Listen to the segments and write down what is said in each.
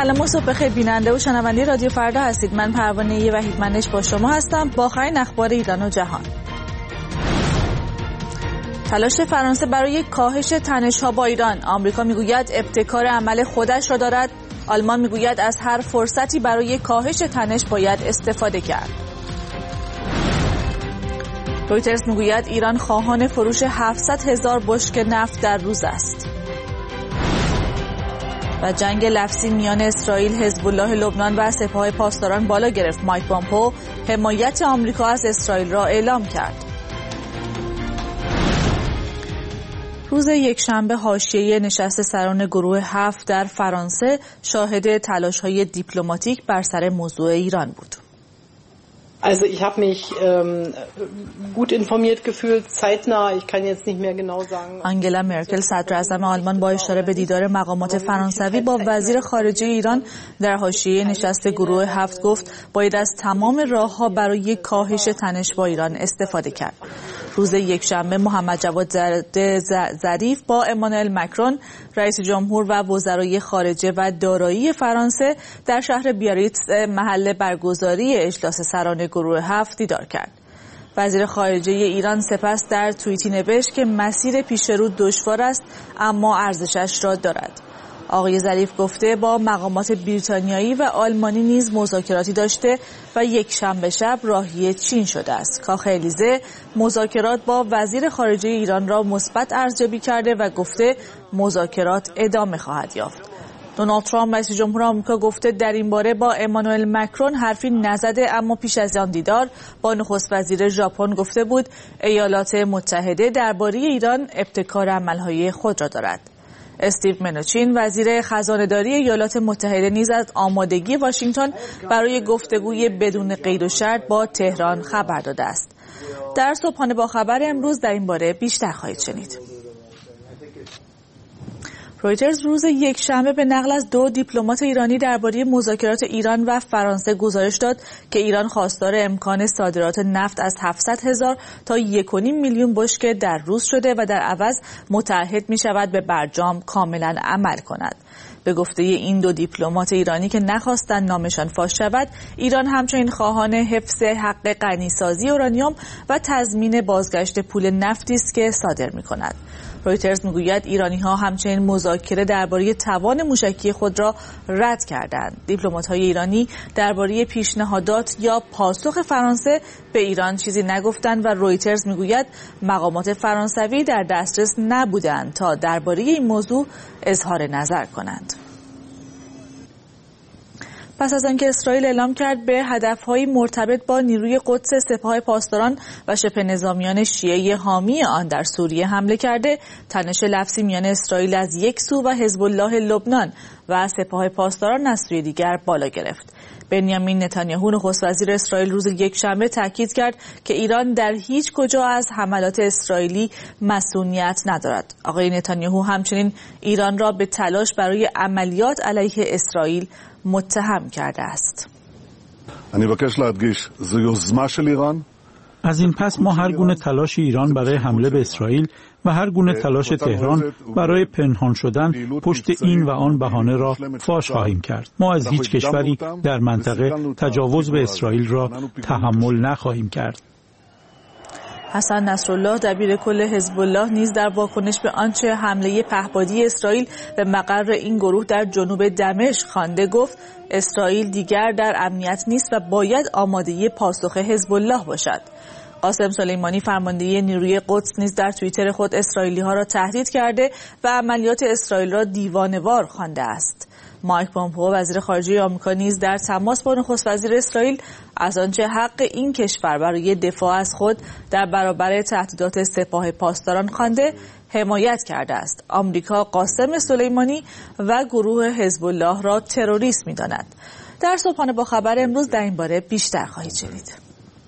سلام و صبح بخیر بیننده و شنونده رادیو فردا هستید. من پروانه وحیدمنش با شما هستم با آخرین اخبار ایران و جهان. تلاش فرانسه برای کاهش تنش‌ها با ایران. آمریکا میگوید ابتکار عمل خودش را دارد. آلمان میگوید از هر فرصتی برای کاهش تنش باید استفاده کرد. رویترز میگوید ایران خواهان فروش 700,000 بشکه نفت در روز است. و جنگ لفظی میان اسرائیل، حزب الله لبنان و سپاه پاسداران بالا گرفت. مایک پامپئو حمایت آمریکا از اسرائیل را اعلام کرد. روز یکشنبه حاشیه نشست سران گروه 7 در فرانسه شاهد تلاش‌های دیپلماتیک بر سر موضوع ایران بود. Also ich habe mich gut informiert gefühlt, zeitnah, ich kann jetzt nicht mehr genau sagen. آنگلا مرکل صدر اعظم آلمان با اشاره به دیدار مقامات فرانسوی با وزیر خارجه ایران در حاشیه نشست گروه 7 گفت باید از تمام راه‌ها برای کاهش تنش با ایران استفاده کرد. روز یکشنبه محمد جواد ظریف با امانوئل مکرون رئیس جمهور و وزرای خارجه و دارایی فرانسه در شهر بیاریتز محل برگزاری اجلاس سران گروه 7 دیدار کرد. وزیر خارجه ایران سپس در توییتی نوشت که مسیر پیش رو دشوار است اما ارزشش را دارد. آقای ظریف گفته با مقامات بریتانیایی و آلمانی نیز مذاکراتی داشته و یک شنبه شب راهی چین شده است. کاخ الیزه مذاکرات با وزیر خارجه ایران را مثبت ارزیابی کرده و گفته مذاکرات ادامه خواهد یافت. دونالد ترامپ رئیس جمهور آمریکا گفته در این باره با امانوئل مکرون حرفی نزده، اما پیش از آن دیدار با نخست وزیر ژاپن گفته بود ایالات متحده درباره ایران ابتکار عملهای خود را دارد. استیو منوچین وزیر خزانه‌داری ایالات متحده نیز از آمادگی واشنگتن برای گفتگوی بدون قید و شرط با تهران خبر داده است. در صبحانه با خبر امروز در این باره بیشتر خواهید شنید. رویترز روز یکشنبه به نقل از 2 دیپلمات ایرانی درباره مذاکرات ایران و فرانسه گزارش داد که ایران خواستار امکان صادرات نفت از 700,000 تا 1.5 میلیون بشکه در روز شده و در عوض متعهد می شود به برجام کاملا عمل کند. به گفته این 2 دیپلمات ایرانی که نخواستند نامشان فاش شود، ایران همچنین خواهان حفظ حق غنیسازی اورانیوم و تضمین بازگشت پول نفتی است که صادر می کند. رویترز میگوید ایرانی‌ها همچنین مذاکره درباره توان موشکی خود را رد کردند. دیپلمات‌های ایرانی درباره پیشنهادات یا پاسخ فرانسه به ایران چیزی نگفتند و رویترز میگوید مقامات فرانسوی در دسترس نبودند تا درباره این موضوع اظهار نظر کنند. پس از آنکه اسرائیل اعلام کرد به هدف‌های مرتبط با نیروی قدس سپاه پاسداران و شبه نظامیان شیعه حامی آن در سوریه حمله کرده، تنش لفظی میان اسرائیل از یک سو و حزب الله لبنان و سپاه پاسداران از سوی دیگر بالا گرفت. بنیامین نتانیاهو نخست وزیر اسرائیل روز یکشنبه تاکید کرد که ایران در هیچ کجا از حملات اسرائیلی مسئولیت ندارد. آقای نتانیاهو همچنین ایران را به تلاش برای عملیات علیه اسرائیل متهم کرده است. از این پس ما هر گونه تلاش ایران برای حمله به اسرائیل و هر گونه تلاش تهران برای پنهان شدن پشت این و آن بهانه را فاش خواهیم کرد. ما از هیچ کشوری در منطقه تجاوز به اسرائیل را تحمل نخواهیم کرد. حسن نصرالله دبیر کل حزب الله نیز در واکنش به آنچه حمله پهپادی اسرائیل به مقر این گروه در جنوب دمشق خوانده گفت اسرائیل دیگر در امنیت نیست و باید آماده پاسخ حزب الله باشد. قاسم سلیمانی فرمانده نیروی قدس نیز در توییتر خود اسرائیلی‌ها را تهدید کرده و عملیات اسرائیل را دیوانه‌وار خوانده است. مایک پامپئو وزیر خارجه آمریکا نیز در تماس با نخست وزیر اسرائیل از آنچه حق این کشور برای دفاع از خود در برابر تهدیدات سپاه پاسداران خوانده حمایت کرده است. آمریکا قاسم سلیمانی و گروه حزب الله را تروریست می‌داند. در صبحانه با خبر امروز در این باره بیشتر خواهید شنید.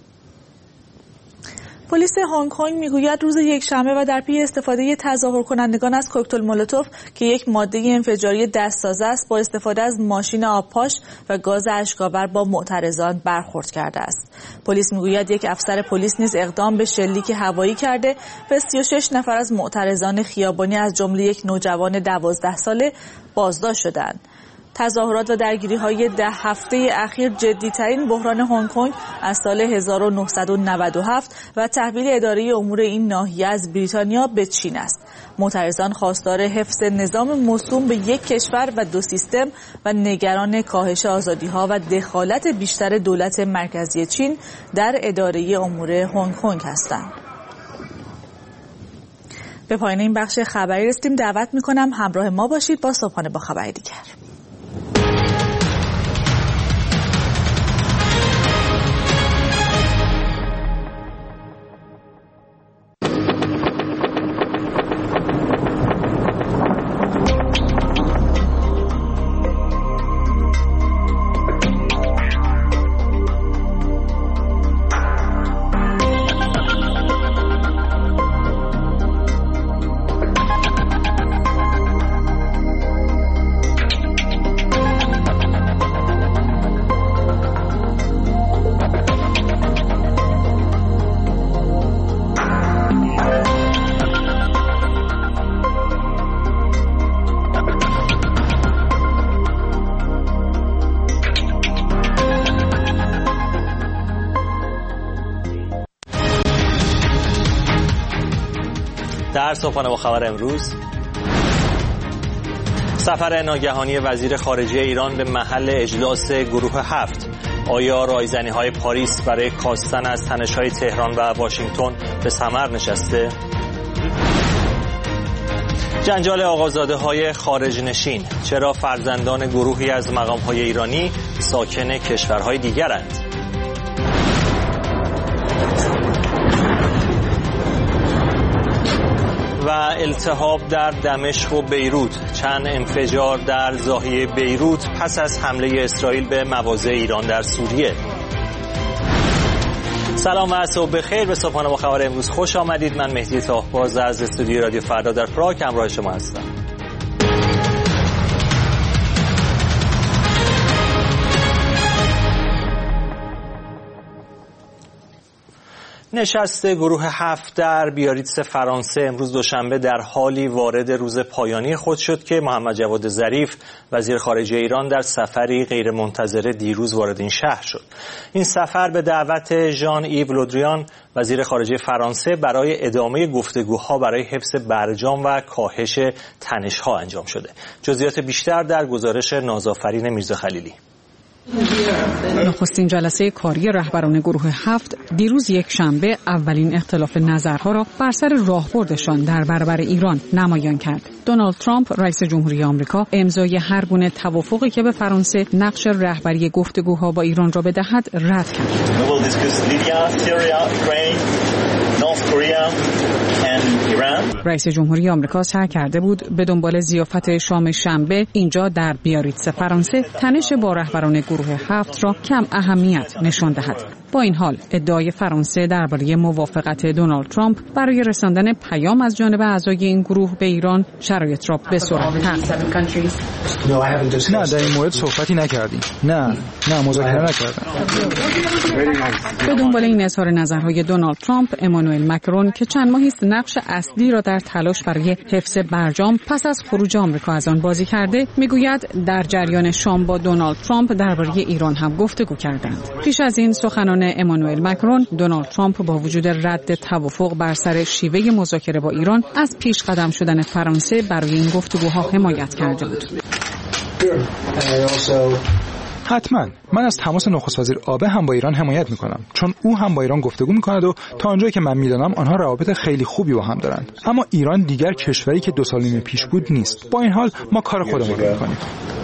پلیس هنگ کنگ میگوید روز یکشنبه و در پی استفاده تظاهر کنندگان از کوکتل مولوتوف که یک ماده انفجاری دستساز است با استفاده از ماشین آبپاش و گاز اشک‌آور با معترضان برخورد کرده است. پلیس میگوید یک افسر پلیس نیز اقدام به شلیک هوایی کرده و 36 نفر از معترضان خیابانی از جمله یک نوجوان 12 ساله بازداشت شدند. تظاهرات و درگیری‌های 10 هفته اخیر جدی‌ترین بحران هنگ کنگ از سال 1997 و تحویل اداره امور این ناحیه از بریتانیا به چین است. معترضان خواستار حفظ نظام موسوم به یک کشور و دو سیستم و نگران کاهش آزادی‌ها و دخالت بیشتر دولت مرکزی چین در اداره امور هنگ کنگ هستند. به پایان این بخش خبری رسیدیم. دعوت می‌کنم همراه ما باشید با صبحانه با خبر دیگر. در صبحانه با خبر امروز، سفر ناگهانی وزیر خارجه ایران به محل اجلاس گروه 7. آیا رایزنی‌های پاریس برای کاستن از تنش‌های تهران و واشنگتن به ثمر نشسته؟ جنجال آقازاده‌های خارج نشین، چرا فرزندان گروهی از مقام‌های ایرانی ساکن کشورهای دیگرند؟ و التهاب در دمشق و بیروت، چند انفجار در ضاحیه بیروت پس از حمله اسرائیل به مواضع ایران در سوریه. سلام و صبح بخیر. به صبحانه با خبر امروز خوش آمدید. من مهدی تاهباز از استودیوی رادیو فردا در پراگ همراه شما هستم. نشست گروه 7 در بیاریتس فرانسه امروز دوشنبه در حالی وارد روز پایانی خود شد که محمد جواد ظریف وزیر خارجه ایران در سفری غیرمنتظره دیروز وارد این شهر شد. این سفر به دعوت ژان ایو لودریان وزیر خارجه فرانسه برای ادامه گفتگوها برای حفظ برجام و کاهش تنش‌ها انجام شده. جزئیات بیشتر در گزارش نازآفرین میرزا خلیلی. نخستین جلسه کاری رهبران گروه 7 دیروز یک شنبه اولین اختلاف نظرها را بر سر راهبردشان در برابر ایران نمایان کرد. دونالد ترامپ رئیس جمهوری آمریکا امضای هر گونه توافقی که به فرانسه نقش رهبری گفتگوها با ایران را بدهد رد کرد. رئیس جمهوری آمریکا سعی کرده بود به دنبال ضیافت شام شنبه اینجا در بیاریتس فرانسه تنش با رهبران گروه 7 را کم اهمیت نشان دهد. با این حال ادعای فرانسه درباره موافقت دونالد ترامپ برای رساندن پیام از جانب اعضای این گروه به ایران شرایط را به سرعت تغییر داد. نه، در این مورد صحبتی نکردیم. نه مذاکره نکردیم. به دنبال این اظهار نظرهای دونالد ترامپ، امانوئل مکرون که چند ماهی است نقش اصلی را در تلاش برای حفظ برجام پس از خروج آمریکا از آن بازی کرده، میگوید در جریان شام با دونالد ترامپ درباره ایران هم گفتگو کردند. پیش از این سخنان امانوئل مکرون، دونالد ترامپ با وجود رد توافق بر سر شیوه مذاکره با ایران از پیش قدم شدن فرانسه برای این گفتگوها حمایت کرده بود. حتما من از تماس نخست وزیر آبه هم با ایران حمایت میکنم، چون او هم با ایران گفتگو میکند و تا آنجایی که من میدانم آنها روابط خیلی خوبی با هم دارند. اما ایران دیگر کشوری که 2 سال و نیم پیش بود نیست. با این حال ما کار خودمون رو میکنیم.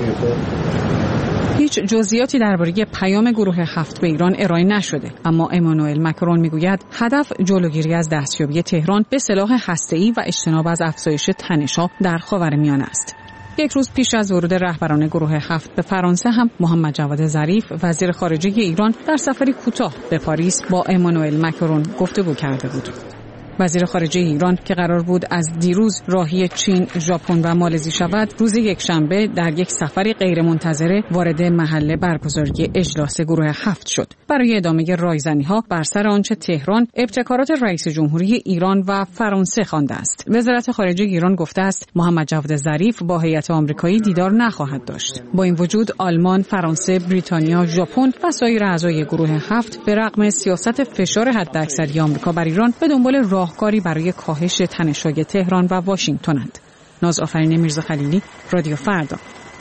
هیچ جزئیاتی درباره پیام گروه 7 به ایران ارائه نشده، اما امانوئل مکرون میگوید هدف جلوگیری از دستیابی تهران به سلاح هسته‌ای و اجتناب از افزایش تنش‌ها در خاورمیانه است. یک روز پیش از ورود رهبران گروه 7 به فرانسه هم محمد جواد ظریف وزیر خارجه ایران در سفری کوتاه به پاریس با امانوئل مکرون گفتگو کرده بود. وزیر خارجه ایران که قرار بود از دیروز راهی چین، ژاپن و مالزی شود، روز یکشنبه در یک سفری غیرمنتظره وارد محل برگزاری اجلاس گروه 7 شد. برای ادامه رایزنی‌ها بر سر آنچه تهران ابتکارات رئیس جمهوری ایران و فرانسه خوانده است. وزارت خارجه ایران گفته است محمد جواد ظریف با هیئت آمریکایی دیدار نخواهد داشت. با این وجود آلمان، فرانسه، بریتانیا، ژاپن و سایر اعضای گروه 7 به رغم سیاست فشار حداکثری آمریکا بر ایران به دنبال راهکاری برای کاهش تنش‌های تهران و واشنگتن‌اند. نازآفرین میرزا خلیلی، رادیو فردا.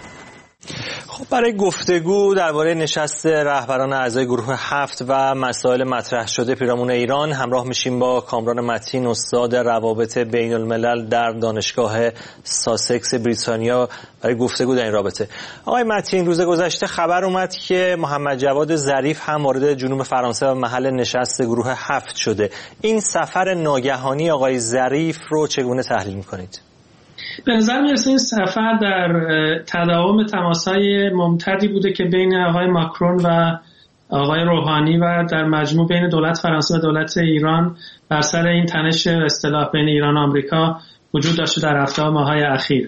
خب برای گفتگو درباره نشست رهبران اعضای گروه 7 و مسائل مطرح شده پیرامون ایران همراه میشیم با کامران متین، استاد روابط بین الملل در دانشگاه ساسکس بریتانیا برای گفتگو در این رابطه. آقای متین، روز گذشته خبر اومد که محمد جواد ظریف هم وارد جنوب فرانسه و محل نشست گروه 7 شده. این سفر ناگهانی آقای ظریف رو چگونه تحلیل می‌کنید؟ به نظر میرسه این سفر در تداوم تماس‌های ممتدی بوده که بین آقای ماکرون و آقای روحانی و در مجموع بین دولت فرانسه و دولت ایران بر سر این تنش اصطلاح بین ایران و آمریکا وجود داشته در هفته و ماه‌های اخیر.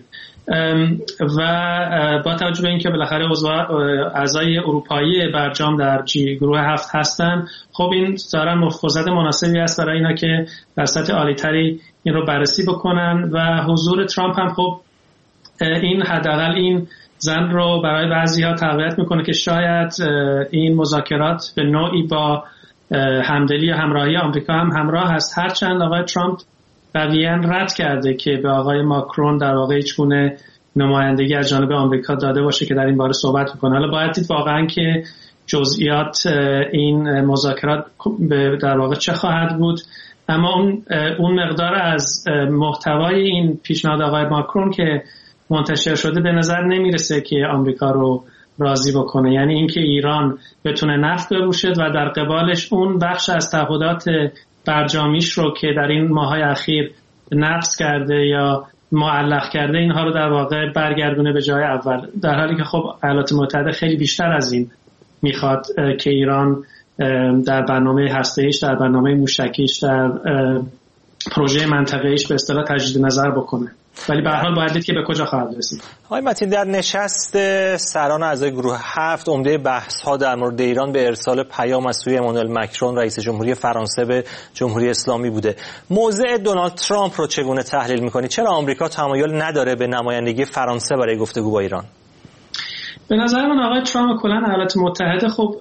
و با توجه به اینکه بالاخره اعضای اروپایی برجام در گروه 7 هستن، خب این دارن فرصت مناسبی است برای اینا که در سطح عالی‌تری این رو بررسی بکنن و حضور ترامپ هم خب این حداقل این زن رو برای بعضی‌ها تقویت میکنه که شاید این مذاکرات به نوعی با همدلی و همراهی آمریکا هم همراه هست، هرچند آقای ترامپ قویاً رد کرده که به آقای ماکرون در واقع هیچگونه نمایندگی از جانب آمریکا داده باشه که در این باره صحبت بکنه. حالا باید دید واقعاً که جزئیات این مذاکرات در واقع چه خواهد بود، اما اون مقدار از محتوای این پیشنهاد آقای ماکرون که منتشر شده به نظر نمیرسه که آمریکا رو راضی بکنه. یعنی اینکه ایران بتونه نفت بفروشه و در قبالش اون بخش از تعهدات برجامیش رو که در این ماه‌های اخیر نقض کرده یا معلق کرده اینها رو در واقع برگردونه به جای اول، در حالی که خب ایالات متحده خیلی بیشتر از این میخواد که ایران در برنامه هسته‌ایش، در برنامه موشکیش، در پروژه منطقه‌ایش به اصطلاح تجدید نظر بکنه. ولی به هر حال باید دید که به کجا خواهد رسید. آقای متین، در نشست سران اعضای گروه 7 عمده بحث‌ها در مورد ایران به ارسال پیام از سوی امانوئل مکرون رئیس جمهوری فرانسه به جمهوری اسلامی بوده. موضع دونالد ترامپ رو چگونه تحلیل می‌کنید؟ چرا آمریکا تمایل نداره به نمایندگی فرانسه برای گفتگو با ایران؟ به نظر من آقای ترامپ کلاً ایالات متحده خب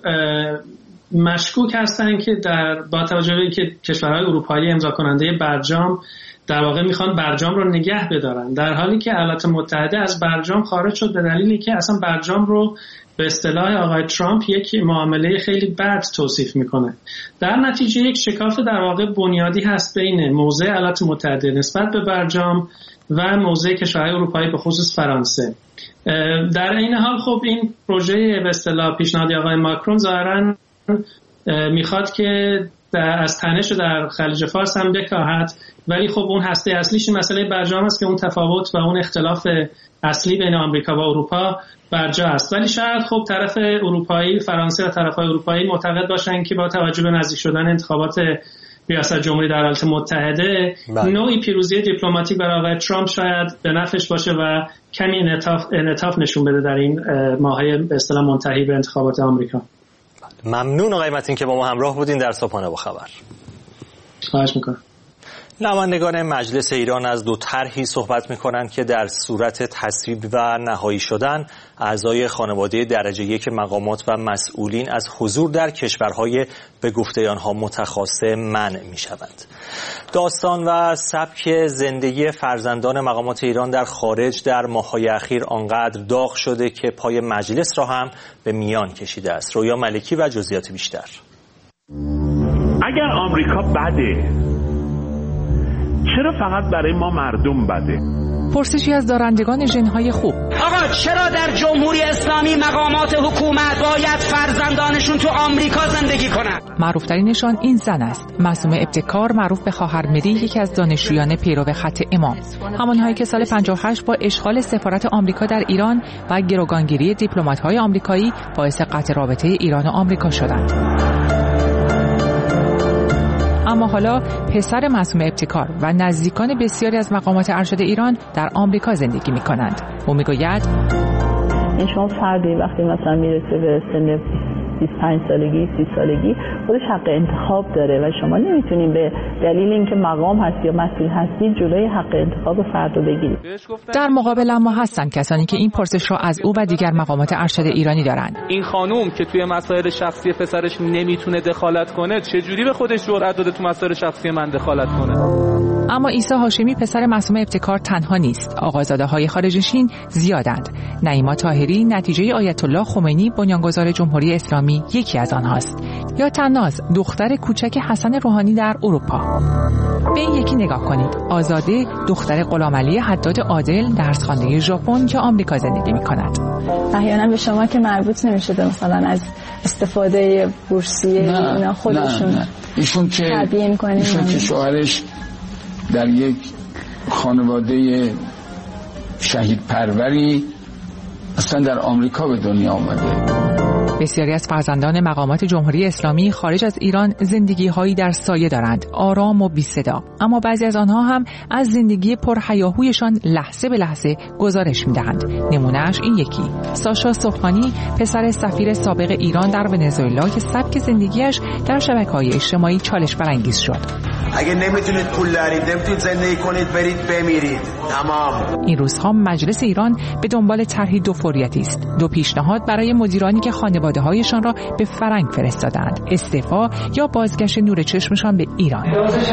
مشکوک هستن که با توجه به اینکه کشورهای اروپایی امضا کننده برجام در واقع میخوان برجام رو نگه بدارن، در حالی که ایالات متحده از برجام خارج شد به دلیلی که اصلا برجام رو به اصطلاح آقای ترامپ یک معامله خیلی بد توصیف میکنه. در نتیجه یک شکاف در واقع بنیادی هست بین موضع ایالات متحده نسبت به برجام و موضع کشورهای اروپایی به خصوص فرانسه. در این حال خب این پروژه به اصطلاح پیشنهادی آقای ماکرون ظاهراً میخواد که از تنش در خلیج فارس هم بکاهد، ولی خب اون هسته اصلیش مسئله برجام است که اون تفاوت و اون اختلاف اصلی بین آمریکا و اروپا برجا است. ولی شاید خب طرف اروپایی، فرانسه و طرف‌های اروپایی معتقد باشن که با توجه به نزدیک شدن انتخابات ریاست جمهوری در ایالات متحده نوعی پیروزی دیپلماتیک برای آقای ترامپ شاید به نفعش باشه و کمی انعطاف نشون بده در این ماه‌های به اصطلاح منتهی به انتخابات آمریکا. ممنون آقای متین که با ما همراه بودین در صبحانه با خبر. خواهش میکنم. نمایندگان مجلس ایران از دو طرحی صحبت می‌کنند که در صورت تصویب و نهایی شدن اعضای خانواده درجه یک مقامات و مسئولین از حضور در کشورهای به گفته آنها متخاصم منع می‌شوند. داستان و سبک زندگی فرزندان مقامات ایران در خارج در ماه‌های اخیر آنقدر داغ شده که پای مجلس را هم به میان کشیده است. رویا ملکی و جزئیات بیشتر. اگر آمریکا بده، چرا فقط برای ما مردم بده؟ پرسشی از دارندگان ژن‌های خوب. آقا چرا در جمهوری اسلامی مقامات حکومت باید فرزندانشون تو آمریکا زندگی کنن؟ معروف‌ترینشان این زن است. معصومه ابتکار، معروف به خواهر مری، یکی از دانشجویان پیرو خط امام. همان‌هایی که سال 58 با اشغال سفارت آمریکا در ایران و گروگانگیری دیپلمات‌های آمریکایی باعث قطع رابطه ایران و آمریکا شدند. اما اما حالا پسر معصومه ابتکار و نزدیکان بسیاری از مقامات ارشد ایران در آمریکا زندگی می‌کنند. او می‌گوید شما فردی وقتی مثلا میرسه به سن 25 سالگی 30 سالگی خودش حق انتخاب داره و شما نمیتونین به دلیل اینکه مقام هستی یا مسئول هستی جلوی حق انتخاب فرد رو بگیرید. در مقابل اما هستن کسانی که این پرسش را از او و دیگر مقامات ارشد ایرانی دارند. این خانوم که توی مسائل شخصی پسرش نمیتونه دخالت کنه چجوری به خودش جرأت داده تو مسائل شخصی من دخالت کنه؟ اما عیسی هاشمی پسر معصومه ابتکار تنها نیست. آقازاده‌های خارج‌نشین زیادند. نعیما طاهری نتیجه آیت الله خمینی بنیانگذار جمهوری اسلامی یکی از آنهاست. یا تناز دختر کوچک حسن روحانی در اروپا. به این یکی نگاه کنید. آزاده دختر غلامعلی حداد عادل درس‌خوانده ژاپن که آمریکا زندگی می‌کند. احیانا به شما که مربوط نمی‌شده مثلا از استفاده بورسیه اینا خودشون ایشون که شوهرش در یک خانواده شهید پروری اصلا در آمریکا به دنیا آمده. بسیاری از فرزندان مقامات جمهوری اسلامی خارج از ایران زندگی‌هایی در سایه دارند، آرام و بی صدا. اما بعضی از آنها هم از زندگی پرهیاهویشان لحظه به لحظه گزارش می‌دهند. نمونه‌اش این یکی، ساشا صبحانی، پسر سفیر سابق ایران در ونزوئلا که سبک زندگیش در شبکه‌های اجتماعی چالش برانگیز شد. اگه نمیتونید پول دارید، نمیتونید زندگی کنید، برید بمیرید. تمام. این روزها مجلس ایران به دنبال طرحی دو فوریتی است. دو پیشنهاد برای مدیرانی که خانواده‌هایشان را به فرنگ فرستادند: استعفا یا بازگشت نور چشمشان به ایران.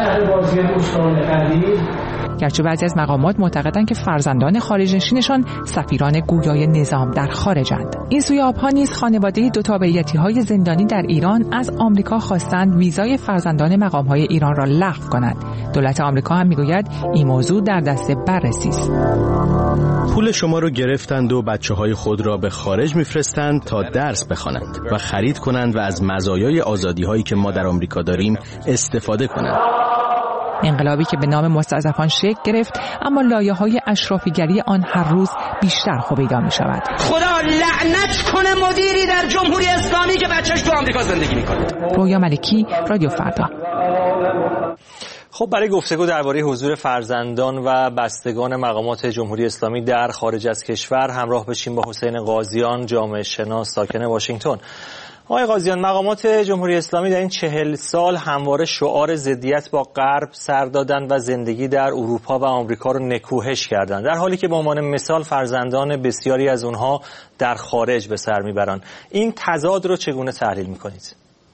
گرچه بعضی از مقامات معتقدند که فرزندان خارج‌نشینشان سفیران گویای نظام در خارجند. این سوی آبها نیز خانواده دو تابعیتی‌های زندانی در ایران از آمریکا خواستند ویزای فرزندان مقام‌های ایران را لغو کنند. دولت آمریکا هم میگوید این موضوع در دست بررسی است. پول شما رو گرفتند و بچه‌های خود را به خارج می‌فرستند تا درس بخوانند و خرید کنند و از مزایای آزادی‌هایی که ما در آمریکا داریم استفاده کنند. انقلابی که به نام مستضعفان شکل گرفت، اما لایه‌های اشرافیگری آن هر روز بیشتر خوابیدا می‌شود. خدا لعنت کنه مدیری در جمهوری اسلامی که بچه‌ش تو آمریکا زندگی می‌کنه. رویا ملکی، رادیو فردا. خب برای گفتگو درباره حضور فرزندان و بستگان مقامات جمهوری اسلامی در خارج از کشور همراه بشیم با حسین قاضیان، جامعه شناس ساکن واشنگتن. آقای قاضیان، مقامات جمهوری اسلامی در این 40 سال همواره شعار ضدیت با غرب سر دادند و زندگی در اروپا و آمریکا رو نکوهش کردند، در حالی که به عنوان مثال فرزندان بسیاری از اونها در خارج به سر میبرند. این تضاد رو چگونه تحلیل میکنید؟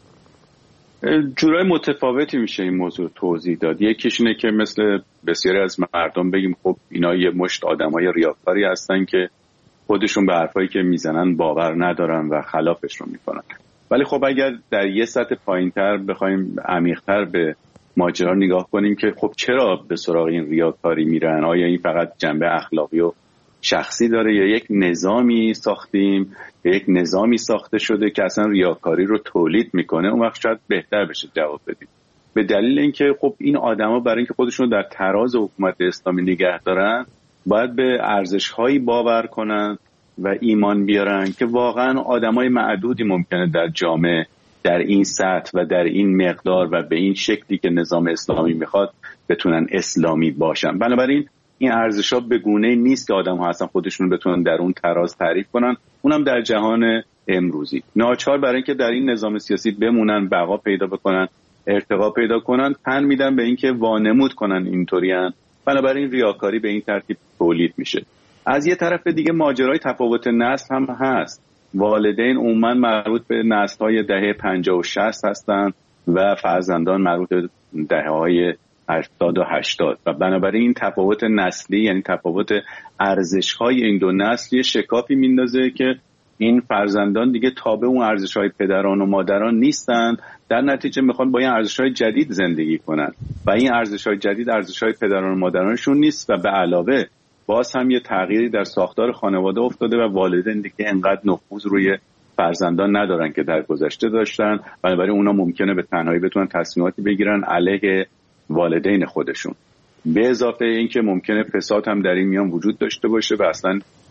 جورای متفاوتی میشه این موضوع توضیح داد. یکیش اینه که مثل بسیاری از مردم بگیم خب اینا یه مشت آدمای ریاکاری هستن که خودشون به حرفایی که میزنن باور ندارن و خلافش رو میکنن. ولی خب اگر در یه سطح پایین‌تر بخوایم عمیق‌تر به ماجرا نگاه کنیم که خب چرا به سراغ این ریاکاری میرن؟ آیا این فقط جنبه اخلاقی و شخصی داره یا یک نظامی ساختیم، یک نظامی ساخته شده که اصلا ریاکاری رو تولید میکنه؟ اون وقت شاید بهتر بشه جواب بدیم. به دلیل اینکه خب این آدما برای اینکه خودشون در تراز حکومت اسلامی نگه دارن باید به ارزش‌هایی باور کنن و ایمان بیارن که واقعا آدمای معدودی ممکنه در جامعه در این سطح و در این مقدار و به این شکلی که نظام اسلامی میخواد بتونن اسلامی باشن. بنابراین این ارزش‌ها به گونه‌ای نیست که آدم‌ها اصلا خودشون بتونن در اون تراز تعریف کنن، اونم در جهان امروزی. ناچار برای اینکه در این نظام سیاسی بمونن، بقا پیدا بکنن، ارتقا پیدا کنن، تن میدن به اینکه وانمود کنن اینطورین. بنابراین ریاکاری به این ترتیب تولید میشه. از یه طرف دیگه ماجرای تفاوت نسل هم هست. والدین عموما مربوط به نسل‌های دهه 50 و 60 هستن و فرزندان مربوط به دهه‌های 80 و 80 و بنابراین این تفاوت نسلی، یعنی تفاوت ارزش‌های این دو نسل، یه شکافی میندازه که این فرزندان دیگه تابع اون ارزش‌های پدران و مادران نیستن، در نتیجه میخوان با این ارزش‌های جدید زندگی کنن و این ارزش‌های جدید ارزش‌های پدران و مادرانشون نیست و به علاوه باز هم یه تغییری در ساختار خانواده افتاده و والدین دیگه انقدر نفوذ روی فرزندان ندارن که در گذشته داشتن، بنابراین اونا ممکنه به تنهایی بتونن تصمیماتی بگیرن علیه والدین خودشون. به اضافه اینکه ممکنه فساد هم در این میان وجود داشته باشه و اصلا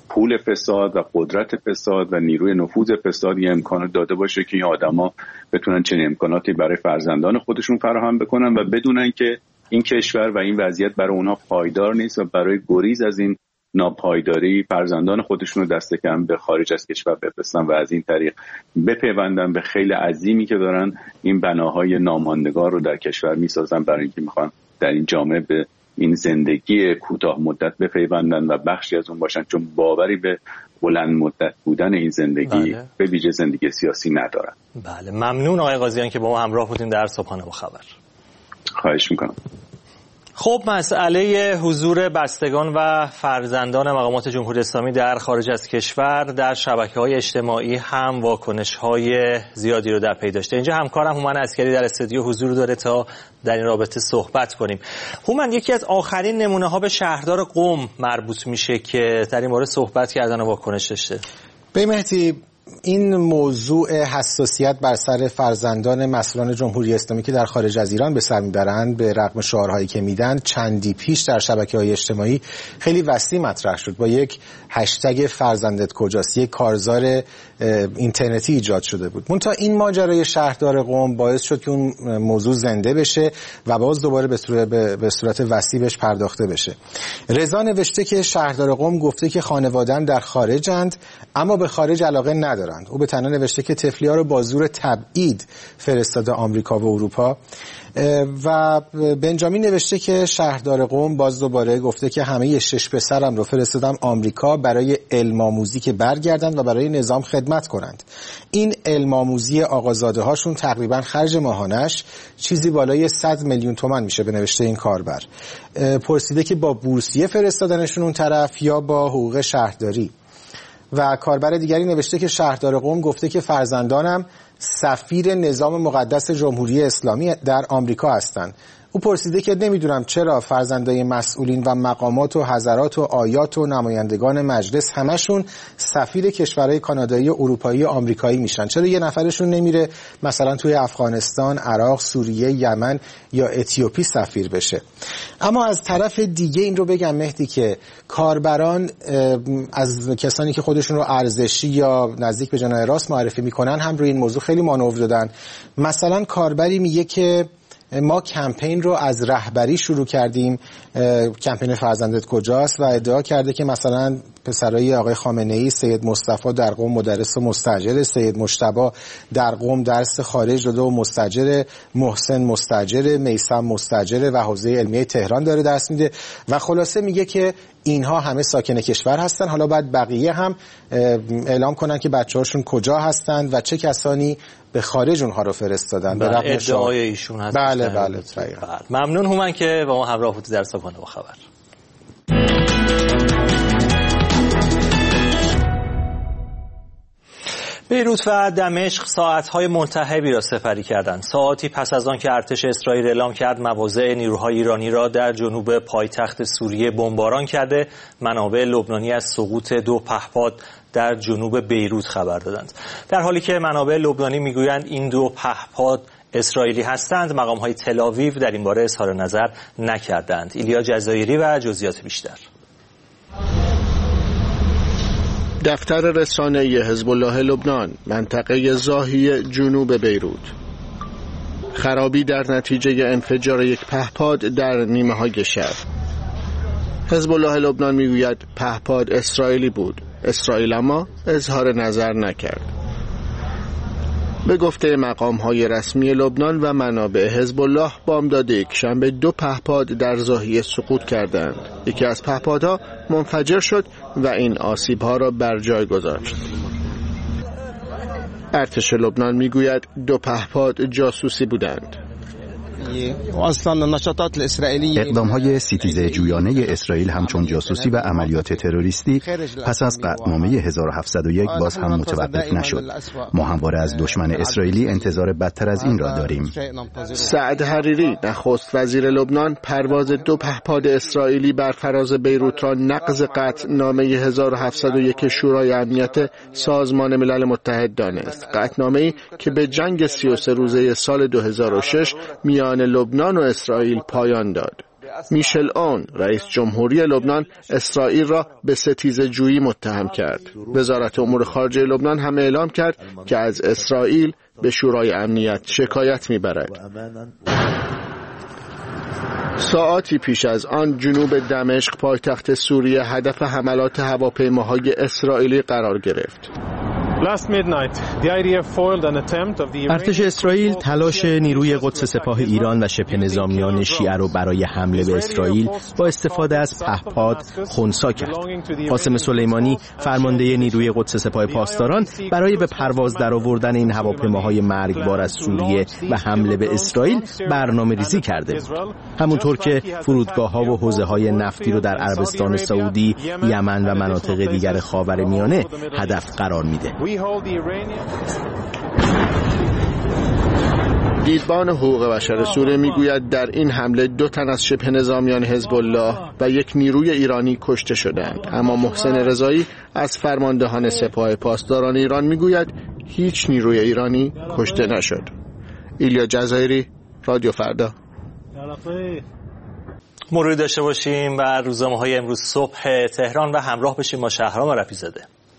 پول فساد و قدرت فساد و نیروی نفوذ فساد یه امکانات داده باشه که این آدما بتونن چنین امکاناتی برای فرزندان خودشون فراهم بکنن و بدونن که این کشور و این وضعیت برای اونها پایدار نیست و برای گریز از این ناپایداری فرزندان خودشون رو دست کم به خارج از کشور بفرستن و از این طریق بپیوندن به خیلی عظیمی که دارن این بناهای ناماندگار رو در کشور میسازن برای اینکه میخوان در این جامعه به این زندگی کوتاه مدت بپیوندن و بخشی از اون باشن، چون باوری به بلند مدت بودن این زندگی به ویژه زندگی سیاسی ندارن. بله، ممنون آقای قاضیان که با ما همراه بودین در صبحانه با خبر. خواهش میکنم. خب، مسئله حضور بستگان و فرزندان مقامات جمهوری اسلامی در خارج از کشور در شبکه‌های اجتماعی هم واکنش‌های زیادی رو در پی داشته. اینجا همکارم هومن عسکری در استودیو حضور داره تا در این رابطه صحبت کنیم. هومن، یکی از آخرین نمونه‌ها به شهردار قم مربوط میشه که در این مورد صحبت کردن و واکنش داشته. به مهدی، این موضوع حساسیت بر سر فرزندان مسئولان جمهوری اسلامی که در خارج از ایران به سر میبرند به رغم شعارهایی که میدن چندی پیش در شبکه‌های اجتماعی خیلی وسیع مطرح شد با یک هشتگ فرزندت کجاست، یک کارزار اینترنتی ایجاد شده بود. منتها این ماجرای شهردار قم باعث شد که اون موضوع زنده بشه و باز دوباره به صورت وسیع بهش پرداخته بشه. رضا نوشته که شهردار قم گفته که خانواده‌ام در خارجند اما به خارج علاقه ندارند. او به تنها نوشته که طفلی‌ها رو با زور تبعید فرستاده آمریکا و اروپا. و بنجامین نوشته که شهردار قم باز دوباره گفته که همه 6 پسرم رو فرستادم آمریکا برای علم آموزی که برگردند و برای نظام خدمت کنند. این علم آموزی آقازاده هاشون تقریبا خرج ماهانش چیزی بالای 100 میلیون تومان میشه به نوشته این کاربر. پرسیده که با بورسیه فرستادنشون اون طرف یا با حقوق شهرداری. و کاربر دیگری نوشته که شهردار قم گفته که فرزندانم سفیر نظام مقدس جمهوری اسلامی در آمریکا هستند. او پرسیده که نمیدونم چرا فرزندای مسئولین و مقامات و حضرات و آیات و نمایندگان مجلس همشون سفیر کشورهای کانادایی و اروپایی و آمریکایی میشن، چرا یه نفرشون نمیره مثلا توی افغانستان، عراق، سوریه، یمن یا اتیوپی سفیر بشه. اما از طرف دیگه این رو بگم مهدی که کاربران از کسانی که خودشون رو ارزشی یا نزدیک به جناح راست معرفی میکنن هم روی این موضوع خیلی مانور دادن. مثلا کاربری میگه که ما کمپین رو از رهبری شروع کردیم، کمپین فرزندت کجاست، و ادعا کرده که مثلا پسرای آقای خامنه‌ای، سید مصطفی در قم مدرس و مستاجر، سید مجتبی در قم درس خارج داده و مستاجر، محسن مستاجر، میثم مستاجر و حوزه علمیه تهران داره درس میده و خلاصه میگه که اینها همه ساکن کشور هستن. حالا باید بقیه هم اعلام کنن که بچه‌هاشون کجا هستند و چه کسانی به خارج اونها رو فرستادن. به رغم ادعای ایشون هست. بله. ممنون هومن که با ما همراه بودید در صبحانه با خبر. بیروت و دمشق ساعت‌های ملتهبی را سپری کردند. ساعاتی پس از آن که ارتش اسرائیل اعلام کرد مواضع نیروهای ایرانی را در جنوب پایتخت سوریه بمباران کرده، منابع لبنانی از سقوط 2 پهپاد در جنوب بیروت خبر دادند. در حالی که منابع لبنانی میگویند این 2 پهپاد اسرائیلی هستند، مقام‌های تل‌آویو در این باره اظهار نظر نکردند. ایلیا جزایری و جزئیات بیشتر. دفتر رسانه‌ای حزب الله لبنان، منطقه زاهی جنوب بیروت. خرابی در نتیجه انفجار یک پهپاد در نیمه‌های شب. حزب الله لبنان میگوید پهپاد اسرائیلی بود. اسرائیل اما اظهار نظر نکرد. به گفته مقام‌های رسمی لبنان و منابع حزب الله بامداد یکشنبه 2 پهپاد در زاهیه سقوط کردند. یکی از پهپادها منفجر شد و این آسیب‌ها را بر جای گذاشت. ارتش لبنان میگوید 2 پهپاد جاسوسی بودند. اقدام‌های ستیزه جویانه اسرائیل همچون جاسوسی و عملیات تروریستی پس از قطعنامه 1701 باز هم متوقف نشد. ما همواره از دشمن اسرائیلی انتظار بدتر از این را داریم. سعد حریری نخست وزیر لبنان پرواز 2 پهپاد اسرائیلی بر فراز بیروت را نقض قطعنامه 1701 شورای امنیت سازمان ملل متحد دانست. قطعنامه‌ای که به جنگ 33 روزه سال 2006 میان لبنان و اسرائیل پایان داد. میشل اون رئیس جمهوری لبنان اسرائیل را به ستیزه‌جویی متهم کرد. وزارت امور خارجه لبنان هم اعلام کرد که از اسرائیل به شورای امنیت شکایت می‌برد. ساعاتی پیش از آن جنوب دمشق پایتخت سوریه هدف حملات هواپیماهای اسرائیلی قرار گرفت. ارتش اسرائیل تلاش نیروی قدس سپاه ایران و شبه نظامیان شیعه را برای حمله به اسرائیل با استفاده از پهپاد خنثی کرد. قاسم سلیمانی فرمانده نیروی قدس سپاه پاسداران برای به پرواز درآوردن این هواپیماهای مرگبار از سوریه و حمله به اسرائیل برنامه‌ریزی کرده بود. همونطور که فرودگاه‌ها و حوزه‌های نفتی رو در عربستان سعودی، یمن و مناطق دیگر خاورمیانه هدف قرار میده. دیدبان حقوق بشر سوریه میگوید در این حمله 2 تن از شبه نظامیان حزب الله و 1 نیروی ایرانی کشته شدند، اما محسن رضایی از فرماندهان سپاه پاسداران ایران میگوید هیچ نیروی ایرانی کشته نشد. ایلیا جزایری، رادیو فردا. مروری داشته باشیم و روزنامه‌های امروز صبح تهران و همراه بشیم با شهرام رفیع‌زاده.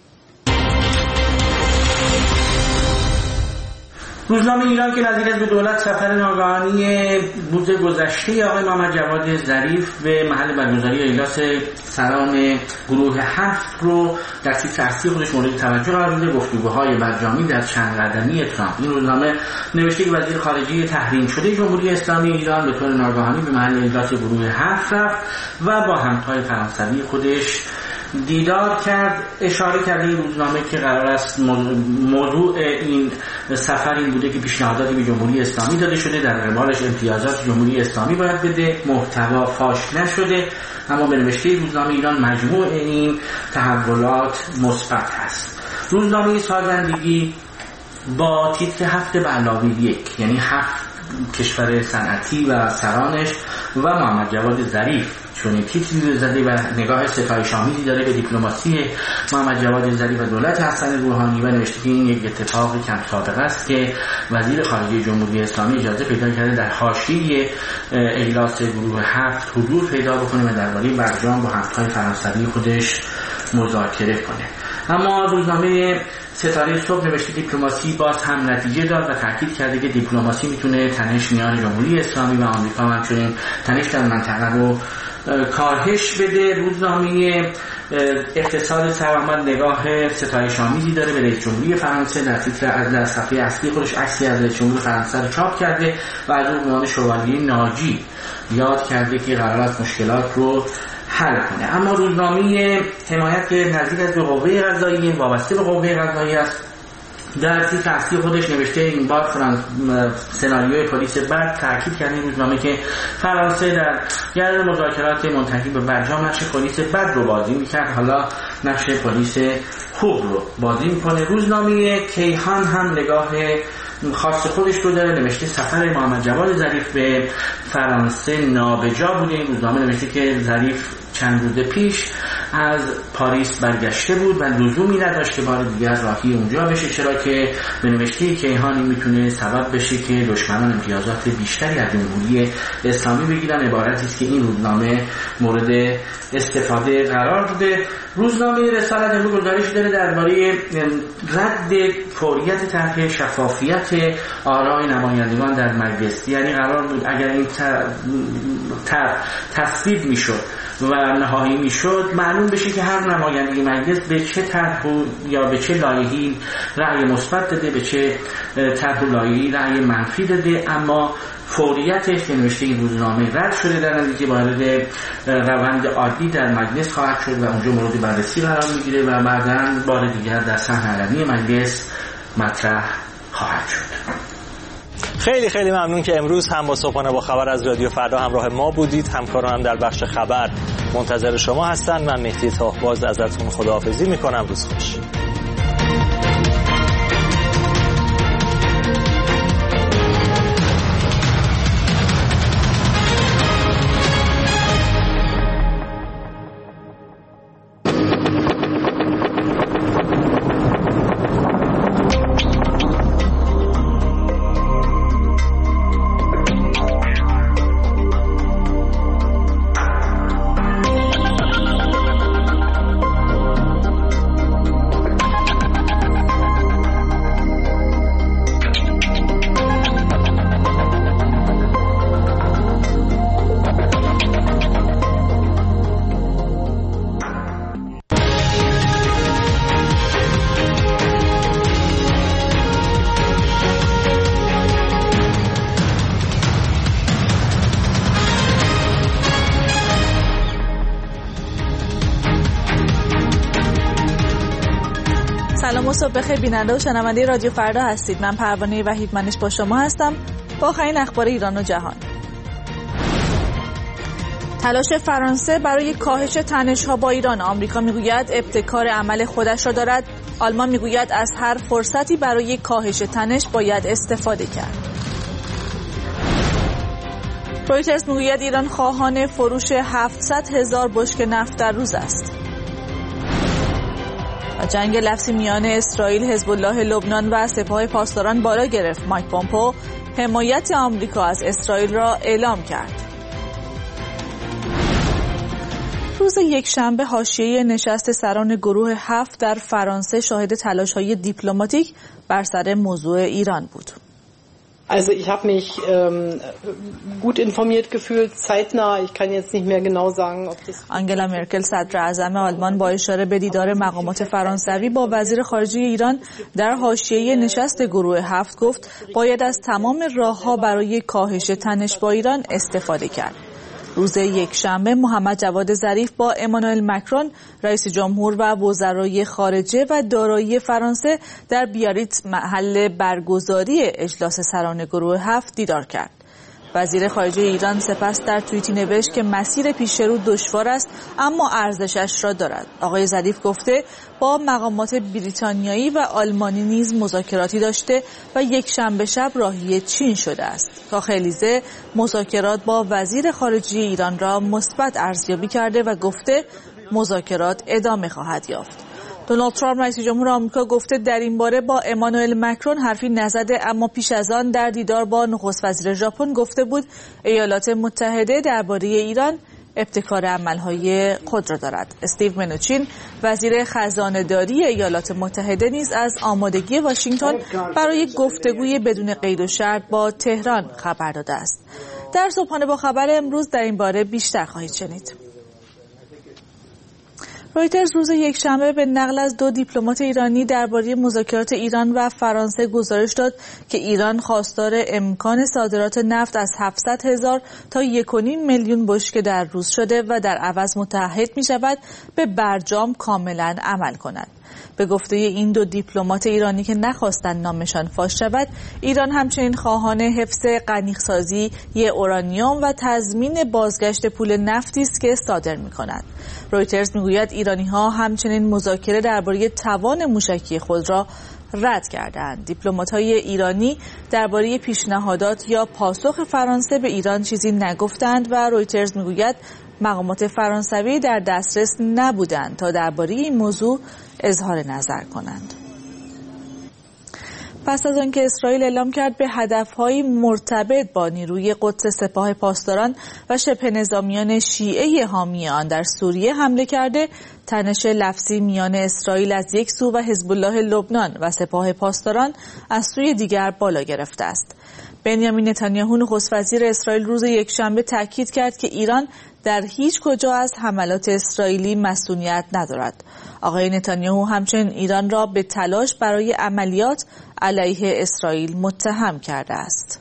روزنامه ایران که نزدیک است به دولت سفر ناگهانی روز گذشته آقای محمد جواد ظریف به محل برگزاری اجلاس سران گروه 7 رو در تیتر اصلی خودش مورد توجه قرار میده. گفتگوهای برجامی در چند قدمی ترامپ. این روزنامه نوشته که وزیر خارجه تحریم شده جمهوری اسلامی ایران به طور ناگهانی به محل اجلاس گروه 7 رفت و با همتای فرانسوی خودش دیدار کرد. اشاره کرده این روزنامه که قرار است موضوع این سفر این بوده که پیشنهاداتی به جمهوری اسلامی داده شده، در قبالش امتیازات جمهوری اسلامی باید بده، محتوا فاش نشده، اما به نوشته روزنامه ایران مجموع این تحولات مثبت است. روزنامه سازندگی با تیتر 7+1 یعنی 7 کشور صنعتی و سرانش و محمد جواد ظریف چون تیتری زده و نگاه ستایش آمیزی داره به دیپلماسی محمد جواد ظریف و دولت حسن روحانی و نوشته که این یک اتفاق کم سابقه است که وزیر خارجه جمهوری اسلامی اجازه پیدا کرده در حاشیه اجلاس گروه 7 حضور پیدا بکنه و درباره برجام با همتای فرانسوی خودش مذاکره کنه. اما روزنامه ستاره صبح نوشته دیپلماسی باز هم نتیجه داد و تاکید کرده که دیپلماسی میتونه تنش میان جمهوری اسلامی و آمریکا و همچنین تنش در منطقه رو کاهش بده. روزنامه اقتصاد سرآمد نگاه ستایش آمیزی داره به رئیس جمهوری فرانسه. در تیتر از صفحه اصلی خودش عکسی از رئیس جمهور فرانسه رو چاپ کرده و از اون عنوان شوالیه ناجی یاد کرده که قرار است مشکلات رو حل کنه. اما روزنامه حمایت که نزدیک است به قوه قضاییه، وابسته به قوه قضاییه است، در تیتر اصلی خودش نوشته این بار سناریوی پلیس بد. تاکید کرده روزنامه که فرانسه در گرد مذاکرات منتهی به برجام نقش پلیس بد رو بازی میکرد، حالا نقش پلیس خوب رو بازی میکنه. روزنامه کیهان هم نگاه خاص خودش رو داره، نوشته سفر محمد جواد ظریف به فرانسه نابجا بوده. این روزنامه نوشته که ظریف چند روز پیش از پاریس برگشته بود و لزومی نداشت که بار دیگر راهی اونجا بشه، چرا که به نوشته کیهانی میتونه سبب بشه که دشمنان امتیازات بیشتری از جمهوری اسلامی بگیرن. عبارتی است که این روزنامه مورد استفاده قرار داده. روزنامه رسالت امروز گزارش داره درباره رد فوریت طرح شفافیت آرای نمایندگان در مجلس. یعنی قرار بود اگر این تصویب میشد و نهایی میشد معلوم بشه که هر نماینده مجلس به چه طرح یا به چه لایحه‌ای رأی مثبت داده، به چه طرح و لایحه‌ای رأی منفی داده، اما فوریتش که نوشته این روزنامه رد شده، در نتیجه وارد روند عادی در مجلس خواهد شد و اونجا مورد بررسی قرار میگیره و بعداً بار دیگر در صحن علنی مجلس مطرح خواهد شد. خیلی خیلی ممنون که امروز هم با صبحانه با خبر از رادیو فردا همراه ما بودید. همکارانم در بخش خبر منتظر شما هستن. من مهدی تاهباز ازتون خداحافظی میکنم. روز خوش. سلام و صبح بخیر بیننده و شنونده رادیو فردا هستید. من پروانه وحیدمنش با شما هستم با آخرین اخبار ایران و جهان. تلاش فرانسه برای کاهش تنش‌ها با ایران. آمریکا میگوید ابتکار عمل خودش را دارد. آلمان میگوید از هر فرصتی برای کاهش تنش باید استفاده کرد. رویترز میگوید ایران خواهان فروش 700,000 بشکه نفت در روز است. جنگ لفظی میان اسرائیل، حزب الله لبنان و سپاه پاسداران بالا گرفت. مایک پومپئو حمایت آمریکا از اسرائیل را اعلام کرد. روز یکشنبه حاشیه نشست سران گروه 7 در فرانسه شاهد تلاش‌های دیپلماتیک بر سر موضوع ایران بود. Also ich habe mich gut informiert gefühlt, zeitnah. Ich kann jetzt nicht mehr genau sagen, ob das آنگلا مرکل صدر اعظم آلمان با اشاره به دیدار مقامات فرانسوی با وزیر خارجه ایران در حاشیه نشست گروه 7 گفت باید از تمام راه‌ها برای کاهش تنش با ایران استفاده کرد. روز یکشنبه محمد جواد ظریف با امانوئل مکرون رئیس جمهور و وزرای خارجه و دارایی فرانسه در بیاریتز محل برگزاری اجلاس سران گروه 7 دیدار کرد. وزیر خارجه ایران سپس در توییتی نوشت که مسیر پیش رو دشوار است اما ارزشش را دارد. آقای ظریف گفته با مقامات بریتانیایی و آلمانی نیز مذاکراتی داشته و یکشنبه شب راهی چین شده است. کاخ الیزه مذاکرات با وزیر خارجه ایران را مثبت ارزیابی کرده و گفته مذاکرات ادامه خواهد یافت. دونالد ترامپ رئیس جمهور آمریکا گفته در این باره با امانوئل مکرون حرفی نزده، اما پیش از آن در دیدار با نخست وزیر ژاپن گفته بود ایالات متحده درباره ایران ابتکار عملهای خود را دارد. استیو منوچین وزیر خزانه‌داری ایالات متحده نیز از آمادگی واشنگتن برای گفتگوی بدون قید و شرط با تهران خبر داده است. در صبحانه با خبر امروز در این باره بیشتر خواهید شنید. رویترز روز یکشنبه به نقل از 2 دیپلمات ایرانی درباره مذاکرات ایران و فرانسه گزارش داد که ایران خواستار امکان صادرات نفت از 700,000 تا 1.5 میلیون بشکه در روز شده و در عوض متعهد می شود به برجام کاملا عمل کند. به گفته این 2 دیپلمات ایرانی که نخواستند نامشان فاش شود، ایران همچنین خواهان حفظ غنی‌سازی اورانیوم و تضمین بازگشت پول نفتی است که صادر می‌کند. رویترز میگوید ایرانی‌ها همچنین مذاکره درباره توان موشکی خود را رد کردند. دیپلمات‌های ایرانی درباره پیشنهادات یا پاسخ فرانسه به ایران چیزی نگفتند و رویترز میگوید مقامات فرانسوی در دسترس نبودند تا درباره این موضوع اظهار نظر کنند. پس از آنکه اسرائیل اعلام کرد به هدف‌های مرتبط با نیروی قدس سپاه پاسداران و شبه نظامیان شیعه حامی آن در سوریه حمله کرده، تنش لفظی میان اسرائیل از یک سو و حزب الله لبنان و سپاه پاسداران از سوی دیگر بالا گرفته است. بنیامین نتانیاهو نخست وزیر اسرائیل روز یکشنبه تاکید کرد که ایران در هیچ کجا از حملات اسرائیلی مسئولیت ندارد. آقای نتانیاهو همچنین ایران را به تلاش برای عملیات علیه اسرائیل متهم کرده است.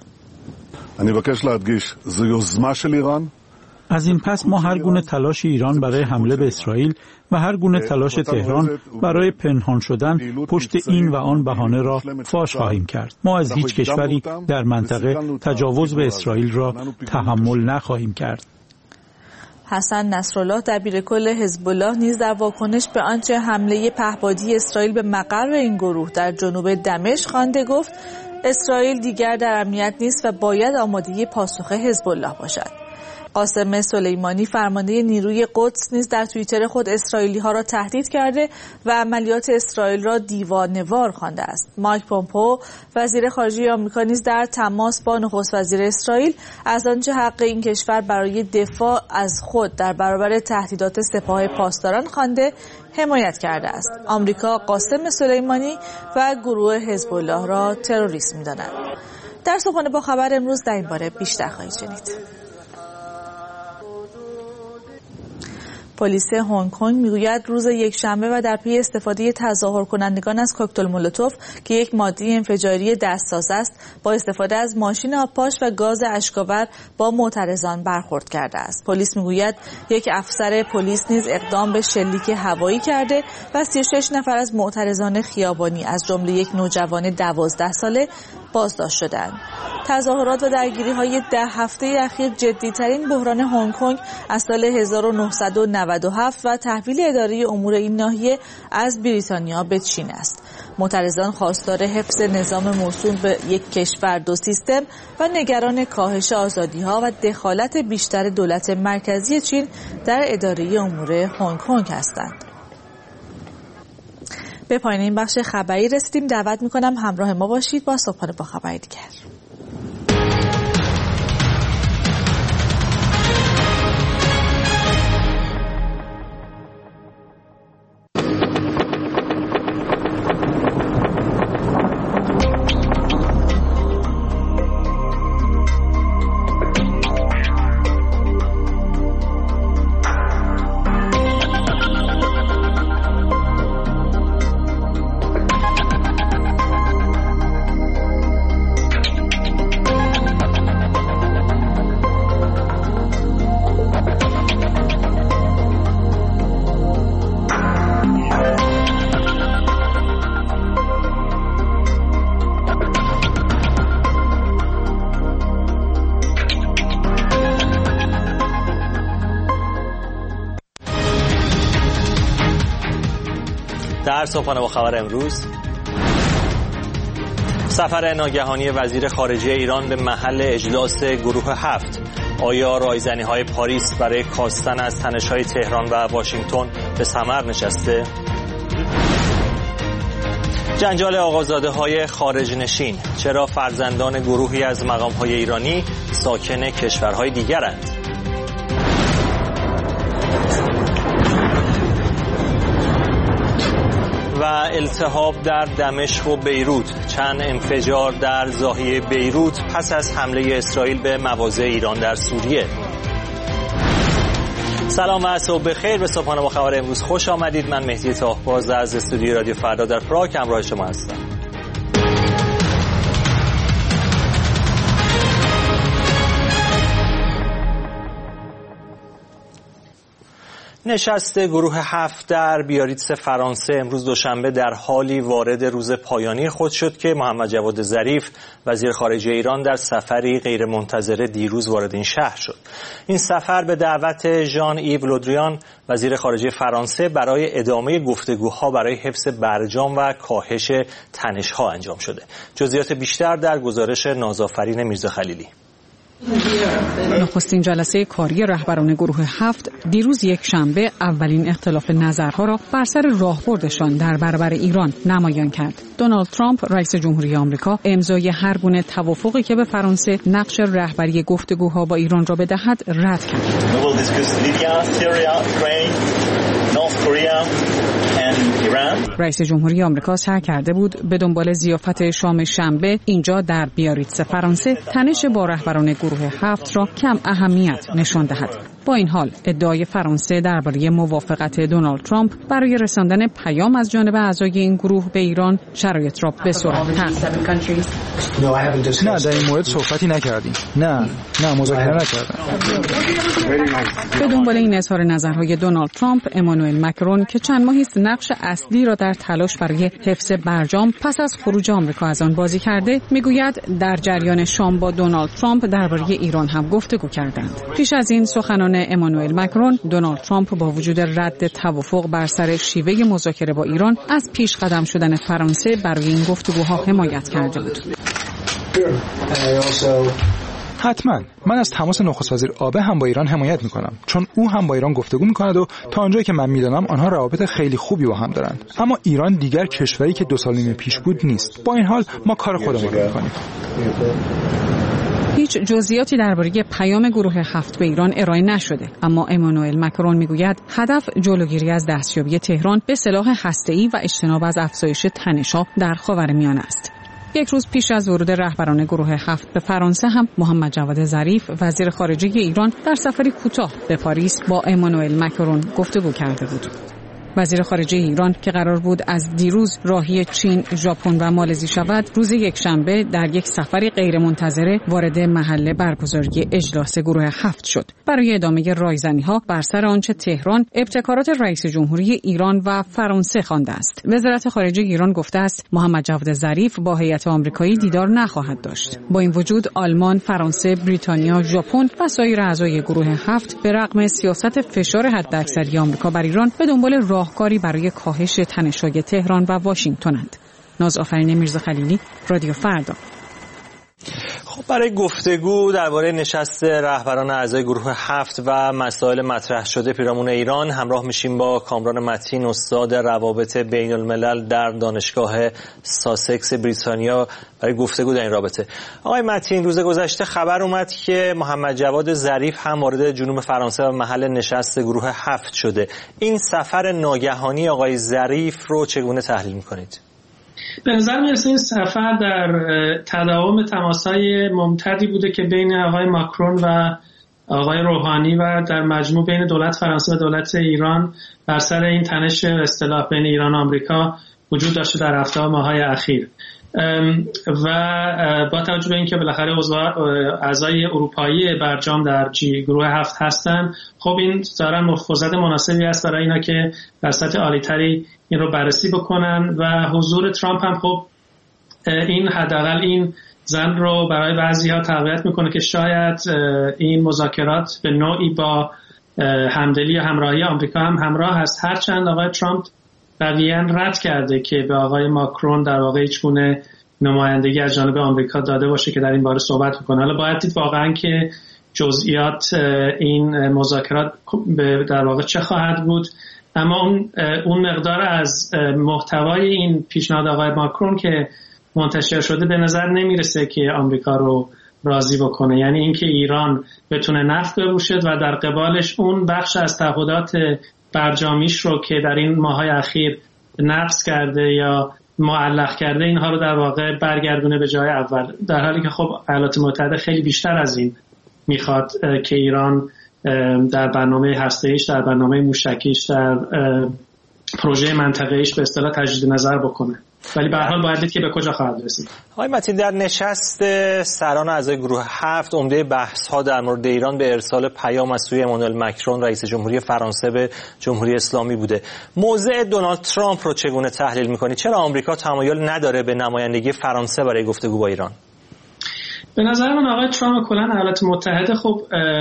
از این پس ما هر گونه تلاش ایران برای حمله به اسرائیل و هر گونه تلاش تهران برای پنهان شدن پشت این و آن بهانه را فاش خواهیم کرد. ما از هیچ کشوری در منطقه تجاوز به اسرائیل را تحمل نخواهیم کرد. حسن نصرالله دبیر کل حزب الله نیز در واکنش به آنچه حمله پهپادی اسرائیل به مقر این گروه در جنوب دمشق خوانده گفت اسرائیل دیگر در امنیت نیست و باید آماده پاسخ حزب الله باشد. قاسم سلیمانی فرمانده نیروی قدس نیز در توییتر خود اسرائیلی ها را تهدید کرده و عملیات اسرائیل را دیوانه‌وار خوانده است. مایک پومپئو وزیر خارجه آمریکا نیز در تماس با نخست وزیر اسرائیل از آنچه حق این کشور برای دفاع از خود در برابر تهدیدات سپاه پاسداران خوانده حمایت کرده است. آمریکا قاسم سلیمانی و گروه حزب الله را تروریست می‌داند. در صبحانه با خبر امروز در این باره بیشتر خواهید شنید. پلیس هنگ کنگ میگوید روز یکشنبه و در پی استفاده تظاهر کنندگان از کوکتل مولوتوف که یک ماده انفجاری دستساز است، با استفاده از ماشین آبپاش و گاز اشک‌آور با معترضان برخورد کرده است. پلیس میگوید یک افسر پلیس نیز اقدام به شلیک هوایی کرده و 36 نفر از معترضان خیابانی از جمله یک نوجوان 12 ساله بازداشت شدند. تظاهرات و درگیری‌های 10 هفته اخیر جدی‌ترین بحران هنگ کنگ از سال 1997 و تحویل اداره امور این ناحیه از بریتانیا به چین است. معترضان خواستار حفظ نظام موسوم به یک کشور دو سیستم و نگران کاهش آزادی‌ها و دخالت بیشتر دولت مرکزی چین در اداره امور هنگ کنگ هستند. به پایان این بخش خبری رسیدیم. دعوت می‌کنم همراه ما باشید با صبحانه با خبری دیگر. در صبحانه با خبر امروز، سفر ناگهانی وزیر خارجه ایران به محل اجلاس گروه 7. آیا رایزنی‌های پاریس برای کاستن از تنش‌های تهران و واشنگتن به ثمر نشسته؟ جنجال آقازاده‌های خارج نشین، چرا فرزندان گروهی از مقام‌های ایرانی ساکن کشورهای دیگرند؟ و التهاب در دمشق و بیروت، چند انفجار در ضاحیه بیروت پس از حمله اسرائیل به مواضع ایران در سوریه. سلام و صبح بخیر. به صبحانه با خبر امروز خوش آمدید. من مهدی تاهباز از استودیوی رادیو فردا در پراگ همراه شما هستم. نشست گروه 7 در بیاریتس فرانسه امروز دوشنبه در حالی وارد روز پایانی خود شد که محمد جواد ظریف وزیر خارجه ایران در سفری غیرمنتظره دیروز وارد این شهر شد. این سفر به دعوت ژان ایو لودریان وزیر خارجه فرانسه برای ادامه گفتگوها برای حفظ برجام و کاهش تنش‌ها انجام شده. جزئیات بیشتر در گزارش نازآفرین میرزاخلیلی. نخستین جلسه کاری رهبران گروه 7 دیروز یکشنبه اولین اختلاف نظرها را بر سر راهبردشان در برابر ایران نمایان کرد. دونالد ترامپ رئیس جمهوری آمریکا امضای هر گونه توافقی که به فرانسه نقش رهبری گفتگوها با ایران را بدهد رد کرد. رئیس جمهوری آمریکا سعی کرده بود به دنبال ضیافت شام شنبه اینجا در بیاریتس فرانسه تنش با رهبران گروه 7 را کم اهمیت نشان دهد. با این حال ادعای فرانسه درباره موافقت دونالد ترامپ برای رساندن پیام از جانب اعضای این گروه به ایران شرایط را به سرعت نه در این مورد صحبتی نکردیم. نه مذاکره نکردیم. به دنبال این اظهار نظرهای دونالد ترامپ، امانوئل مکرون که چند ماهی است نقش اصلی را در تلاش برای حفظ برجام پس از خروج آمریکا از آن بازی کرده، میگوید در جریان شام با دونالد ترامپ درباره ایران هم گفتگو کردند. پیش از این سخنان امانوئل مکرون، دونالد ترامپ با وجود رد توافق بر سر شیوه مذاکره با ایران از پیش قدم شدن فرانسه برای این گفتگوها حمایت کرده بود. حتما من از تماس نخست وزیر آبه هم با ایران حمایت میکنم، چون او هم با ایران گفتگو میکند و تا آنجایی که من میدانم آنها روابط خیلی خوبی با هم دارند. اما ایران دیگر کشوری که 2 سال و نیم پیش بود نیست. با این حال ما کار خودمون رو میکنیم. هیچ جزئیاتی درباره پیام گروه 7 به ایران ارائه نشده، اما امانوئل مکرون میگوید هدف جلوگیری از دستیابی تهران به سلاح هسته‌ای و اجتناب از افزایش تنش‌ها در خاورمیانه است. یک روز پیش از ورود رهبران گروه 7 به فرانسه هم محمد جواد ظریف وزیر خارجه ایران در سفری کوتاه به پاریس با امانوئل مکرون گفتگو کرده بود. وزیر خارجه ایران که قرار بود از دیروز راهی چین، ژاپن و مالزی شود، روز یکشنبه در یک سفری غیرمنتظره وارد محل برگزاری اجلاس گروه 7 شد. برای ادامه رایزنی‌ها بر سر آنچه تهران ابتکارات رئیس جمهوری ایران و فرانسه خوانده است. وزارت خارجه ایران گفته است محمد جواد ظریف با هیئت آمریکایی دیدار نخواهد داشت. با این وجود آلمان، فرانسه، بریتانیا، ژاپن و سایر اعضای گروه 7 به رغم سیاست فشار حداکثری آمریکا بر ایران به دنبال راهکاری برای کاهش تنش‌های تهران و واشنگتن‌اند. نازآفرین میرزاخلیلی، رادیو فردا. خب برای گفتگو درباره نشست رهبران اعضای گروه 7 و مسائل مطرح شده پیرامون ایران همراه میشیم با کامران متین، استاد روابط بین الملل در دانشگاه ساسکس بریتانیا برای گفتگو در این رابطه. آقای متین، روز گذشته خبر اومد که محمد جواد ظریف هم وارد جنوب فرانسه و محل نشست گروه 7 شده. این سفر ناگهانی آقای ظریف رو چگونه تحلیل می‌کنید؟ به نظر میرسه این سفر در تداوم تماس‌های ممتدی بوده که بین آقای ماکرون و آقای روحانی و در مجموع بین دولت فرانسه و دولت ایران بر سر این تنش اصطلاح بین ایران و آمریکا وجود داشته در هفته‌ها ماه‌های اخیر. و با توجه به اینکه بالاخره اعضای اروپایی برجام در گروه 7 هستن، خب این ظاهراً فرصت مناسبی است برای اینا که در سطح عالی‌تری این رو بررسی بکنن و حضور ترامپ هم خب این حداقل این زن رو برای بعضی‌ها تقویت میکنه که شاید این مذاکرات به نوعی با همدلی یا همراهی آمریکا هم همراه هست، هرچند آقای ترامپ قویاً رد کرده که به آقای ماکرون در واقع هیچگونه نمایندگی از جانب آمریکا داده باشه که در این باره صحبت بکنه. حالا باید دید واقعاً که جزئیات این مذاکرات در واقع چه خواهد بود، اما اون مقدار از محتوای این پیشنهاد آقای ماکرون که منتشر شده به نظر نمیرسه که آمریکا رو راضی بکنه. یعنی اینکه ایران بتونه نفت بفروشه و در قبالش اون بخش از تعهدات برجامیش رو که در این ماه‌های اخیر نقض کرده یا معلق کرده اینها رو در واقع برگردونه به جای اول، در حالی که خب ایالات متحده خیلی بیشتر از این میخواد که ایران در برنامه هسته‌ایش، در برنامه موشکیش، در پروژه منطقه‌ایش به اصطلاح تجدید نظر بکنه. ولی به هر حال باید دید که به کجا خواهد رسید. آقای متین، در نشست سران اعضای گروه 7 عمده بحث‌ها در مورد ایران به ارسال پیام از سوی امانوئل مکرون رئیس جمهوری فرانسه به جمهوری اسلامی بوده. موضع دونالد ترامپ رو چگونه تحلیل می‌کنید؟ چرا آمریکا تمایل نداره به نمایندگی فرانسه برای گفتگو با ایران؟ به نظر من آقای ترامپ کلاً ایالات متحده خب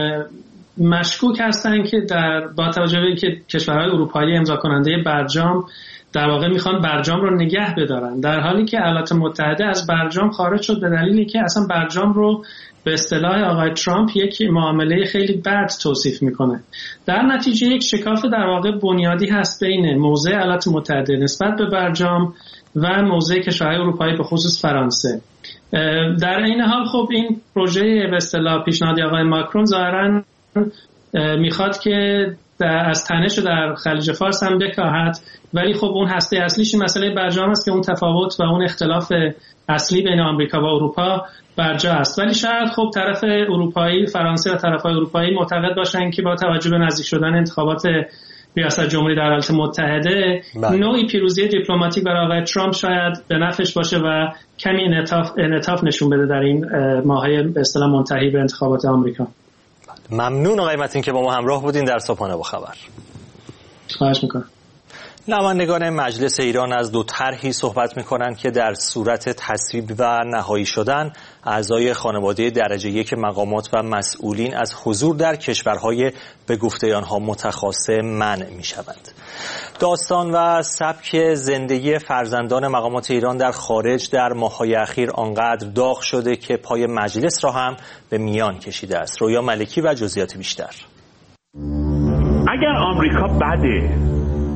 مشکوک هستن که با توجه به اینکه کشورهای اروپایی امضا کننده برجام در واقع میخوان برجام رو نگه بدارن، در حالی که ایالات متحده از برجام خارج شد به دلیلی که اصلا برجام رو به اصطلاح آقای ترامپ یک معامله خیلی بد توصیف میکنه. در نتیجه یک شکاف در واقع بنیادی هست بین موضع ایالات متحده نسبت به برجام و موضع کشورهای اروپایی به خصوص فرانسه. در این حال خب این پروژه به اصطلاح پیشنهادی آقای ماکرون ظاهراً میخواد که از تنش در خلیج فارس هم بکاهد، ولی خب اون هسته اصلیش مسئله برجام است که اون تفاوت و اون اختلاف اصلی بین آمریکا و اروپا برجا است. ولی شاید خب طرف اروپایی، فرانسه و طرفای اروپایی معتقد باشن که با توجه به نزدیک شدن انتخابات ریاست جمهوری در ایالات متحده نوعی پیروزی دیپلماتیک برای آقای ترامپ شاید به نفعش باشه و کمی انعطاف نشون بده در این ماه‌های به اصطلاح منتهی به انتخابات آمریکا. ممنون آقای متین که با ما همراه بودین در صبحانه با خبر. خواهش میکنم. نمایندگان مجلس ایران از دو طرحی صحبت می‌کنند که در صورت تصویب و نهایی شدن اعضای خانواده درجه یک مقامات و مسئولین از حضور در کشورهای به گفته آنها متخاصم منع می‌شوند. داستان و سبک زندگی فرزندان مقامات ایران در خارج در ماه‌های اخیر آنقدر داغ شده که پای مجلس را هم به میان کشیده است. رویا ملکی و جزئیات بیشتر. اگر آمریکا بده،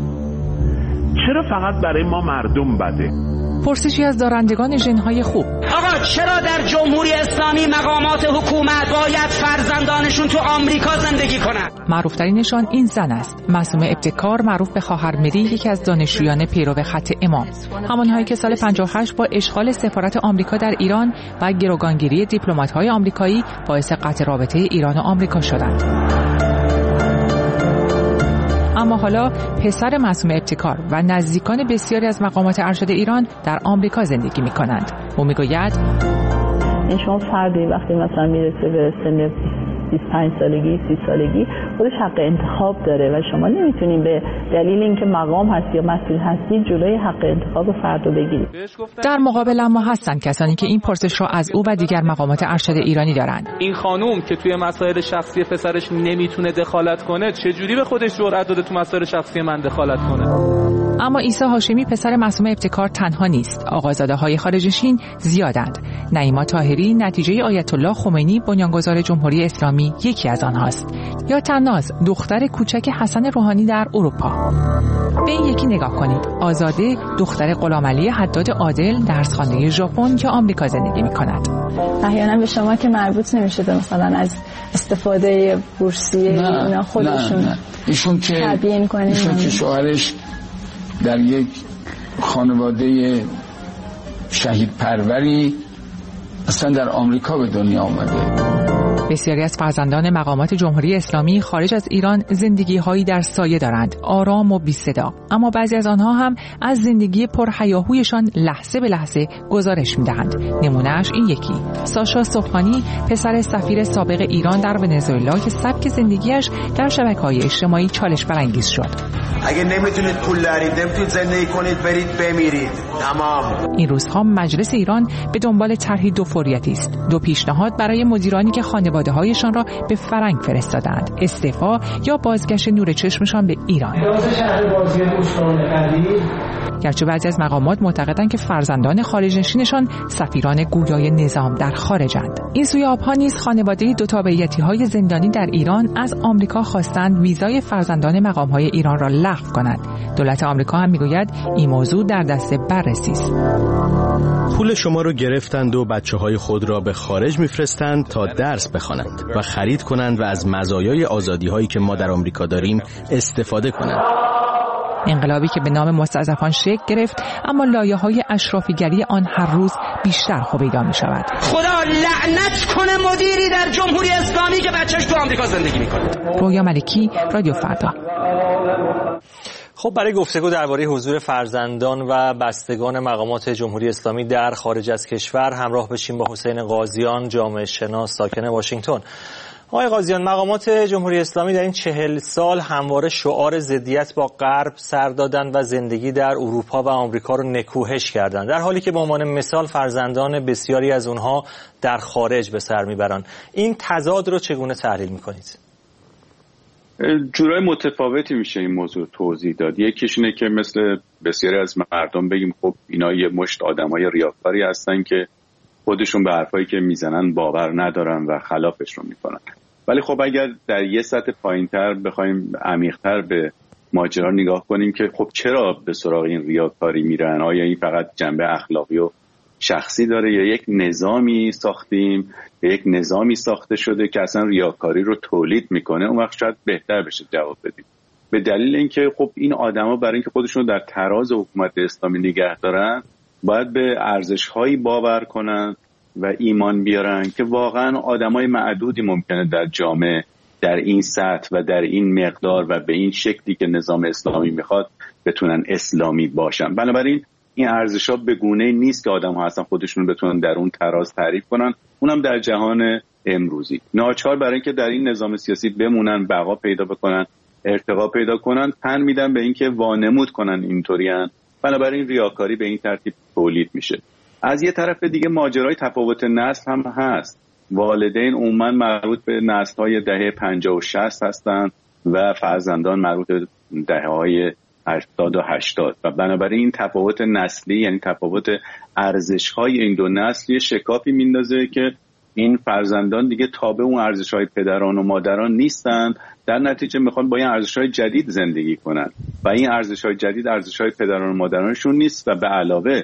چرا فقط برای ما مردم بده؟ پرسشی از دارندگان ژن‌های خوب. آقا چرا در جمهوری اسلامی مقامات حکومت باید فرزندانشون تو آمریکا زندگی کنن؟ معروفترینشان این زن است، معصومه ابتکار معروف به خواهر مری، یکی از دانشجویان پیرو خط امام، همانهایی که سال 58 با اشغال سفارت آمریکا در ایران و گروگانگیری دیپلمات‌های آمریکایی باعث قطع رابطه ایران و آمریکا شدند. اما حالا پسر معصومه ابتکار و نزدیکان بسیاری از مقامات ارشد ایران در آمریکا زندگی می‌کنند. او می‌گوید شما فردی وقتی مثلا میرسه به سن 25 سالگی 30 سالگی خودش حق انتخاب داره و شما نمیتونین به دلیل اینکه مقام هست یا مسئول هستید جلوی حق انتخاب فرد رو بگیرید. در مقابل اما هستند کسانی که این پرسش را از او و دیگر مقامات ارشد ایرانی دارند. این خانوم که توی مسائل شخصی پسرش نمیتونه دخالت کنه چه جوری به خودش جرأت داده تو مسائل شخصی من دخالت کنه؟ اما عیسی هاشمی پسر معصومه ابتکار تنها نیست. آقازاده‌های خارج‌نشین زیادند. نعیما طاهری نتیجه آیت الله خمینی بنیانگذار جمهوری اسلامی یکی از آنهاست. یا تناز دختر کوچک حسن روحانی در اروپا. به این یکی نگاه کنید. آزاده دختر غلامعلی حداد عادل درس‌خوانده ژاپن که آمریکا زندگی می‌کند. احیانا به شما که مربوط نمی‌شده مثلا از استفاده بورسیه اینا خودشون ایشون که شوهرش در یک خانواده شهید پروری اصلا در آمریکا به دنیا آمده. بسیاری از فرزندان مقامات جمهوری اسلامی خارج از ایران زندگی‌هایی در سایه دارند، آرام و بی صدا. اما بعضی از آنها هم از زندگی پرهیاهویشان لحظه به لحظه گزارش می‌دهند. نمونه‌اش این یکی، ساشا صبحانی، پسر سفیر سابق ایران در ونزوئلا که سبک زندگیش در شبکه‌های اجتماعی چالش برانگیز شد. اگه نمیتونید پول دارید، نمیتونید زندگی کنید، برید بمیرید. تمام. این روزها مجلس ایران به دنبال طرحی دو فوریتی است. دو پیشنهاد برای مدیرانی که خانواده‌هایشان را به فرنگ فرستادند: استعفا یا بازگشت نور چشمشان به ایران. گرچه بعضی از مقامات معتقدند که فرزندان خارج نشینشان سفیران گویای نظام در خارجند. این سوی آبها نیز خانواده دو تابعیتی‌های زندانی در ایران از آمریکا خواستند ویزای فرزندان مقام‌های ایران را لغو کنند. دولت آمریکا هم میگوید این موضوع در دست بررسی است. پول شما رو گرفتند و بچه‌های خود را به خارج میفرستند تا درس بخوانند و خرید کنند و از مزایای آزادی‌هایی که ما در آمریکا داریم استفاده کنند. انقلابی که به نام مستضعفان شکل گرفت، اما لایه‌های اشرافیگری آن هر روز بیشتر خوابیدا می‌شود. خدا لعنت کنه مدیری در جمهوری اسلامی که بچه‌ش تو آمریکا زندگی می‌کنه. رویا ملکی، رادیو فردا. خب برای گفتگو درباره حضور فرزندان و بستگان مقامات جمهوری اسلامی در خارج از کشور همراه بشیم با حسین قاضیان، جامعه شناس ساکن واشنگتن. آقای قاضیان، مقامات جمهوری اسلامی در این 40 سال همواره شعار ضدیت با غرب سر دادند و زندگی در اروپا و آمریکا رو نکوهش کردند، در حالی که به عنوان مثال فرزندان بسیاری از اونها در خارج به سر میبرند. این تضاد رو چگونه تحلیل میکنید؟ جورای متفاوتی میشه این موضوع توضیح داد. یکیش اینه که مثل بسیاری از مردم بگیم خب اینا یه مشت آدمای ریاکاری هستن که خودشون به حرفایی که میزنن باور ندارن و خلافش رو میکنن. ولی خب اگر در یه سطح پایینتر بخوایم عمیق‌تر به ماجرا نگاه کنیم که خب چرا به سراغ این ریاکاری میرن؟ آیا این فقط جنبه اخلاقی و شخصی داره یا یک نظامی ساختیم، یک نظامی ساخته شده که اصلا ریاکاری رو تولید میکنه؟ اون وقت شاید بهتر بشه جواب بدیم. به دلیل اینکه خب این آدما برای اینکه خودشون در تراز حکومت اسلامی نگه دارن باید به ارزش‌هایی باور کنن و ایمان بیارن که واقعا آدمای معدودی ممکنه در جامعه در این سطح و در این مقدار و به این شکلی که نظام اسلامی میخواد بتونن اسلامی باشن. بنابراین این ارزش‌ها به گونه‌ای نیست که آدم‌ها اصلا خودشون بتونن در اون تراز تعریف کنن، اونم در جهان امروزی. ناچار برای اینکه در این نظام سیاسی بمونن، بقا پیدا بکنن، ارتقا پیدا کنن، تن میدن به اینکه وانمود کنن اینطورین. بنابراین ریاکاری به این ترتیب تولید میشه. از یه طرف دیگه ماجرای تفاوت نسل هم هست. والدین عموما مربوط به نسل‌های دهه 50 و 60 هستند و فرزندان مربوط به دهه‌های 70 و 80 و بنابراین این تفاوت نسلی، یعنی تفاوت ارزش‌های این دو نسل، یه شکافی میندازه که این فرزندان دیگه تابع اون ارزش‌های پدران و مادران نیستن، در نتیجه میخوان با این ارزش‌های جدید زندگی کنن و این ارزش‌های جدید ارزش‌های پدران و مادرانشون نیست و به علاوه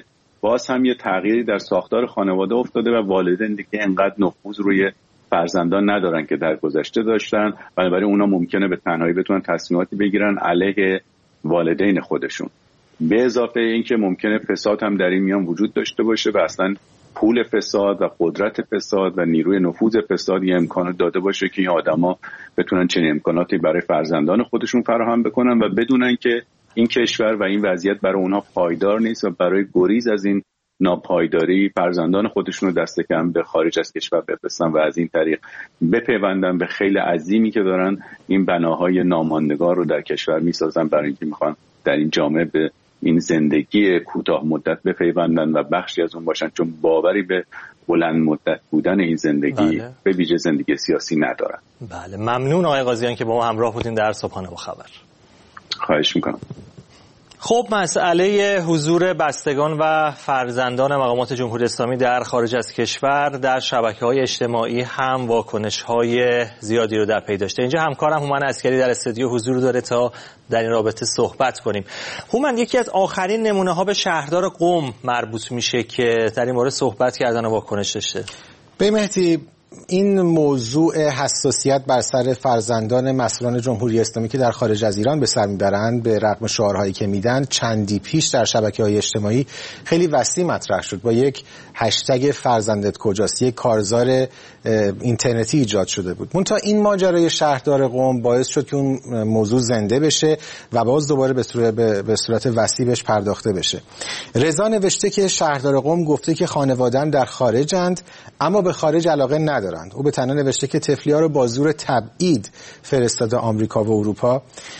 باز هم یه تغییری در ساختار خانواده افتاده و والدین دیگه انقدر نفوذ روی فرزندان ندارن که در گذشته داشتن، بنابراین اونا ممکنه به تنهایی بتونن تصمیماتی بگیرن علیه والدین خودشون. به اضافه اینکه ممکنه فساد هم در این میان وجود داشته باشه و اصلا پول فساد و قدرت فساد و نیروی نفوذ فساد یه امکانات داده باشه که این آدما بتونن چنین امکاناتی برای فرزندان خودشون فراهم بکنن و بدونن که این کشور و این وضعیت برای اونها پایدار نیست و برای گریز از این ناپایداری فرزندان خودشون رو دست کم به خارج از کشور بفرستن و از این طریق بپیوندن به خیلی عظیمی که دارن این بناهای ناماندگار رو در کشور میسازن برای اینکه میخوان در این جامعه به این زندگی کوتاه مدت بپیوندن و بخشی از اون باشن، چون باوری به بلند مدت بودن این زندگی به ویژه زندگی سیاسی ندارن. بله، ممنون آقای قاضیان که با ما همراه بودین در صبحانه با خبر. خواهش میکنم. خب، مسئله حضور بستگان و فرزندان مقامات جمهوری اسلامی در خارج از کشور در شبکه‌های اجتماعی هم واکنش‌های زیادی رو در پی داشته. اینجا همکارم هومن عسکری در استودیو حضور داره تا در این رابطه صحبت کنیم. هومن، یکی از آخرین نمونه‌ها به شهردار قم مربوط میشه که در این مورد صحبت کردن و واکنش داشته. به مهدی، این موضوع حساسیت بر سر فرزندان مسئولان جمهوری اسلامی که در خارج از ایران به سر میبرند به رغم شعارهایی که میدن چندی پیش در شبکه‌های اجتماعی خیلی وسیع مطرح شد با یک هشتگ فرزندت کجاست، یک کارزار اینترنتی ایجاد شده بود. منتها این ماجرای شهردار قم باعث شد که اون موضوع زنده بشه و باز دوباره به صورت وسیع بهش پرداخته بشه. رضا نوشته که شهردار قم گفته که خانواده‌ام در خارجند اما به خارج علاقه ندارند. او به تنها نوشته که طفلی‌ها رو با زور تبعید فرستاده آمریکا و اروپا.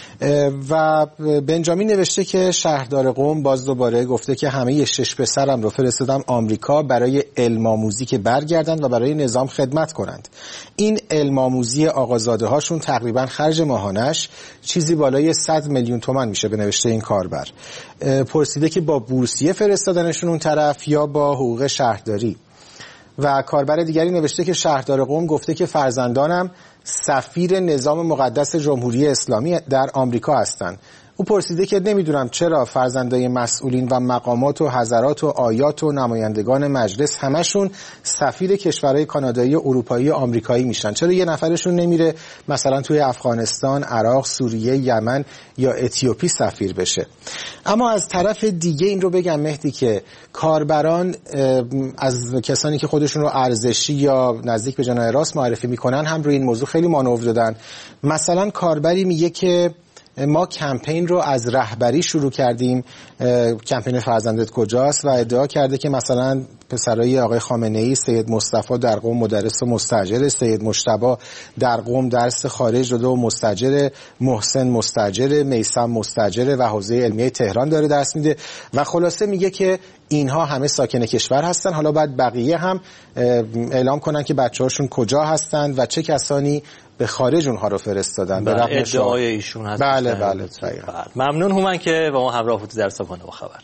و بنجامین نوشته که شهردار قم باز دوباره گفته که همه 6 پسرم رو فرستادم آمریکا برای علم آموزی که برگردند و برای نظام خدمت کنند. این علم آموزی آقازاده هاشون تقریبا خرج ماهانش چیزی بالای 100 میلیون تومان میشه به نوشته این کاربر. پرسیده که با بورسیه فرستادنشون اون طرف یا با حقوق شهرداری. و کاربر دیگری نوشته که شهردار قم گفته که فرزندانم سفیر نظام مقدس جمهوری اسلامی در آمریکا هستند. او پرسیده که نمیدونم چرا فرزندای مسئولین و مقامات و حضرات و آیات و نمایندگان مجلس همشون سفیر کشورهای کانادایی و اروپایی و آمریکایی میشن، چرا یه نفرشون نمیره مثلا توی افغانستان، عراق، سوریه، یمن یا اتیوپی سفیر بشه. اما از طرف دیگه این رو بگم مهدی که کاربران از کسانی که خودشون رو ارزشی یا نزدیک به جناح راست معرفی میکنن هم روی این موضوع خیلی مانور دادن. مثلا کاربری میگه که ما کمپین رو از رهبری شروع کردیم، کمپین فرزندت کجاست، و ادعا کرده که مثلا پسرای آقای خامنه‌ای، سید مصطفی در قم مدرس و مستاجر، سید مجتبی در قم درس خارج داده و مستاجر، محسن مستاجر، میثم مستاجر و حوزه علمیه تهران داره درس میده و خلاصه میگه که اینها همه ساکن کشور هستن، حالا باید بقیه هم اعلام کنن که بچه‌هاشون کجا هستن و چه کسانی به خارج اونها رو فرستادن. به ادعای ایشون هست. بله. ممنون هومن که با ما همراه بودید در صبحانه با خبر.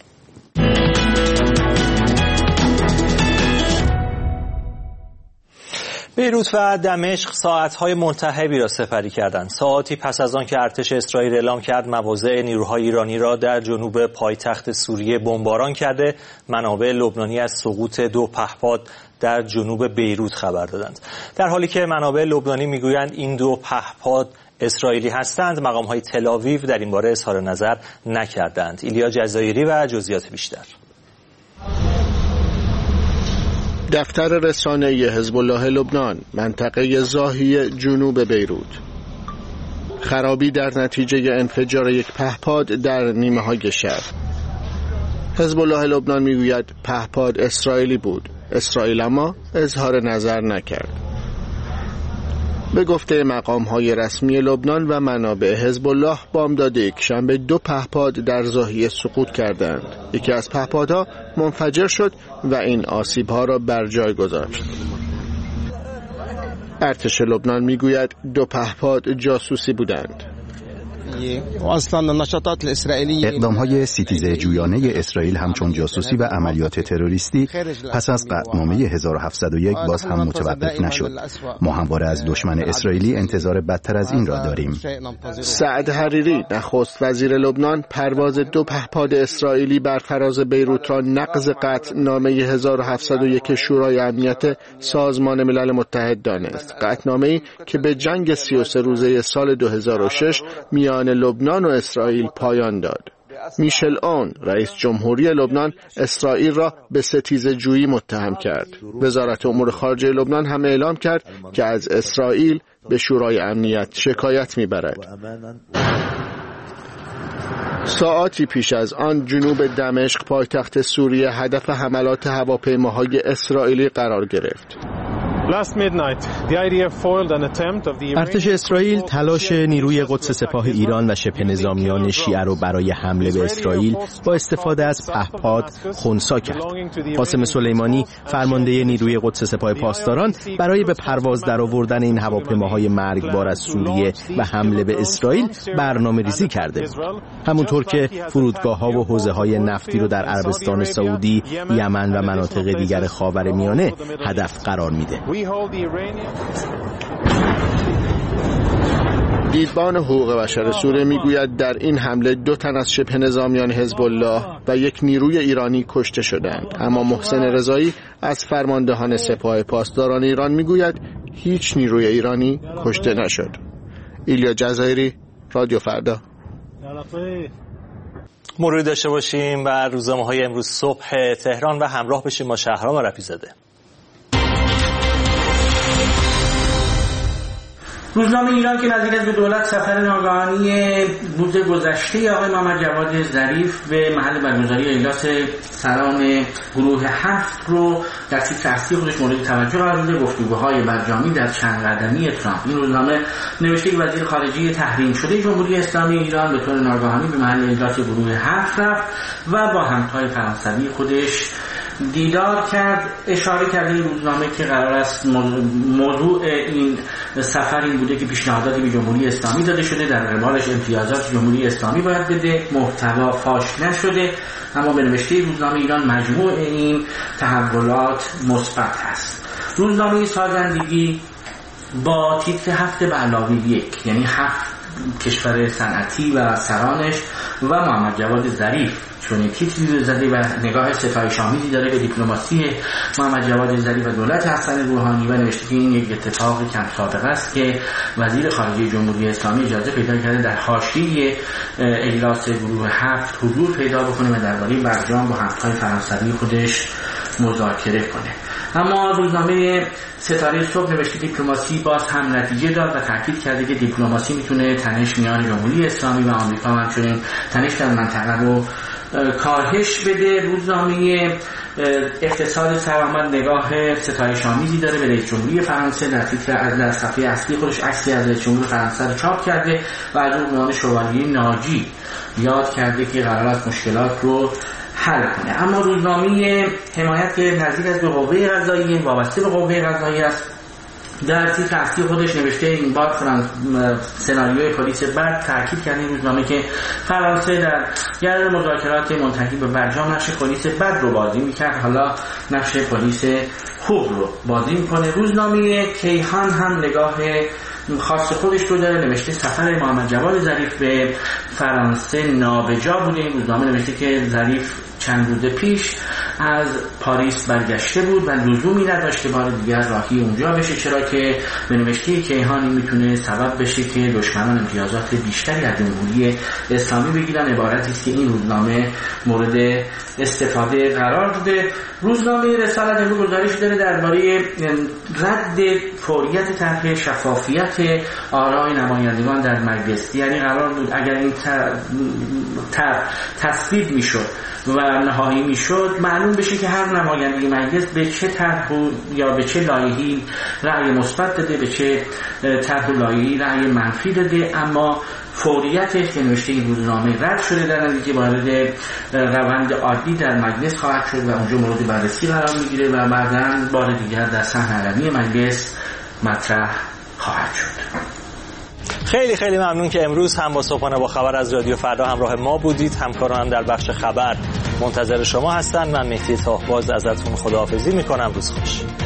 بیروت و دمشق ساعت‌های ملتهبی را سپری کردند. ساعاتی پس از آن که ارتش اسرائیل اعلام کرد مواضع نیروهای ایرانی را در جنوب پایتخت سوریه بمباران کرده، منابع لبنانی از سقوط 2 پهپاد در جنوب بیروت خبر دادند. در حالی که منابع لبنانی میگویند این 2 پهپاد اسرائیلی هستند، مقام‌های تل‌آویو در این باره اظهار نظر نکردند. ایلیا جزایری و جزئیات بیشتر. دفتر رسانه حزب الله لبنان، منطقه زاهی جنوب بیروت. خرابی در نتیجه انفجار یک پهپاد در نیمه‌های شهر. حزب الله لبنان میگوید پهپاد اسرائیلی بود. اسرائیل اما اظهار نظر نکرد. به گفته مقام‌های رسمی لبنان و منابع حزب الله بامداد یکشنبه 2 پهپاد در زاهیه سقوط کردند. یکی از پهپادها منفجر شد و این آسیب‌ها را بر جای گذاشت. ارتش لبنان میگوید 2 پهپاد جاسوسی بودند. اقدام‌های ستیزه جویانه اسرائیل همچون جاسوسی و عملیات تروریستی پس از قطعنامه 1701 باز هم متوقف نشد. ما همواره از دشمن اسرائیلی انتظار بدتر از این را داریم. سعد حریری نخست وزیر لبنان پرواز 2 پهپاد اسرائیلی بر فراز بیروت را نقض قطعنامه 1701 شورای امنیت سازمان ملل متحد دانست. قطعنامه‌ای که به جنگ 33 روزه سال 2006 میان لبنان و اسرائیل پایان داد. میشل اون رئیس جمهوری لبنان اسرائیل را به ستیزه جویی متهم کرد. وزارت امور خارجه لبنان هم اعلام کرد که از اسرائیل به شورای امنیت شکایت میبرد. ساعاتی پیش از آن جنوب دمشق پایتخت سوریه هدف حملات هواپیماهای اسرائیلی قرار گرفت. ارتش اسرائیل تلاش نیروی قدس سپاه ایران و شبه نظامیان شیعه را برای حمله به اسرائیل با استفاده از پهپاد خنثی کرد. قاسم سلیمانی فرمانده نیروی قدس سپاه پاسداران برای به پرواز درآوردن این هواپیماهای مرگبار از سوریه و حمله به اسرائیل برنامه‌ریزی کرده بود. همونطور که فرودگاه‌ها و حوزه‌های نفتی رو در عربستان سعودی، یمن و مناطق دیگر خاورمیانه هدف قرار میده. دیدبان حقوق بشر سوریه میگوید در این حمله 2 تن از شبه نظامیان حزب الله و 1 نیروی ایرانی کشته شدند، اما محسن رضایی از فرماندهان سپاه پاسداران ایران میگوید هیچ نیروی ایرانی کشته نشد. ایلیا جزایری، رادیو فردا. مرور داشته باشیم بر روزنامه‌های امروز صبح تهران و همراه بشیم با شهرام رفیع‌زاده. روزنامه ایران که نزدیک به دولت سفر ناگهانی روز گذشته آقای محمد جواد ظریف به محل برگزاری اجلاس سران گروه 7 رو در تیتر اصلی خودش مورد توجه قرار داده. گفتگوهای برجامی در چند قدمی ترامپ. این روزنامه نوشته که وزیر خارجه تحریم شده جمهوری اسلامی ایران به طور ناگهانی به محل اجلاس گروه 7 رفت و با همتای فرانسوی خودش دیدار کرد. اشاره کرده این روزنامه که قرار است موضوع این سفر این بوده که پیشنهاداتی به جمهوری اسلامی داده شده، در قبالش امتیازات جمهوری اسلامی باید بده، محتوا فاش نشده، اما به نوشته روزنامه ایران مجموع این تحولات مثبت است. روزنامه سازندگی با تیتر 7 به علاوه 1 یعنی 7 کشور صنعتی و سرانش و محمد جواد ظریف چون تیتری زده و نگاه ستایش‌آمیزی داره به دیپلماسی محمد جواد ظریف و دولت حسن روحانی و نوشته که این یک اتفاق کم سابقه است که وزیر خارجه جمهوری اسلامی اجازه پیدا کرده در حاشیه اجلاس گروه 7 حضور پیدا بکنه و درباره برجام با همتای فرانسوی خودش مذاکره کنه. اما روزنامه ستاره صبح نوشته دیپلماسی باز هم نتیجه داد و تاکید کرده که دیپلماسی میتونه تنش میان جمهوری اسلامی و آمریکا و همچنین تنش در منطقه رو کاهش بده. روزنامه اقتصاد سرآمد نگاه ستایش‌آمیزی داره به رئیس جمهوری فرانسه. در تیتر از صفحه اصلی خودش عکسی از رئیس جمهور فرانسه رو چاپ کرده و از عنوان شوالیه ناجی یاد کرده که قرار است مشکلات رو حل کنه. اما روزنامه حمایت که نزدیک از به قوه قضاییه، وابسته به قوه قضاییه است، در تیتر اصلی خودش نوشته این بار سناریوی پلیس بد. تاکید کرده این روزنامه که فرانسه در گرد مذاکرات منتهی به برجام نقش پلیس بد رو بازی میکرد، حالا نقش پلیس خوب رو بازی میکنه. روزنامه کیهان هم نگاه خاص خودش رو داره، نوشته سفر محمد جواد ظریف به فرانسه نابجا بوده. این روزنامه نوشته که ظریف چند روز پیش از پاریس برگشته بود و لزومی نداشت که بار دیگر راهی اونجا بشه، چرا که به نوشته کیهانی میتونه سبب بشه که دشمنان امتیازات بیشتری از جمهوری اسلامی بگیرن. عبارتی است که این روزنامه مورد استفاده قرار داده. روزنامه رسالت امروز گزارش داره درباره رد فوریت طرح شفافیت آرای نمایندگان در مجلس. یعنی قرار بود اگر این تصویب میشد و نهایی میشد معلوم بشه که هر نماینده مجلس به چه طرح یا به چه لایحه‌ای رأی مثبت داده، به چه طرح لایحه‌ای رأی منفی داده، اما فوریتش که نوشته این روزنامه رد شده، در نتیجه وارد روند عادی در مجلس خواهد شد و اونجا مورد بررسی قرار میگیره و بعداً بار دیگر در صحن علنی مجلس مطرح خواهد شد. خیلی خیلی ممنون که امروز هم با صبحانه با خبر از رادیو فردا همراه ما بودید. همکارانم در بخش خبر منتظر شما هستن. من مهدی طاهباز ازتون خداحافظی میکنم. روز خوش.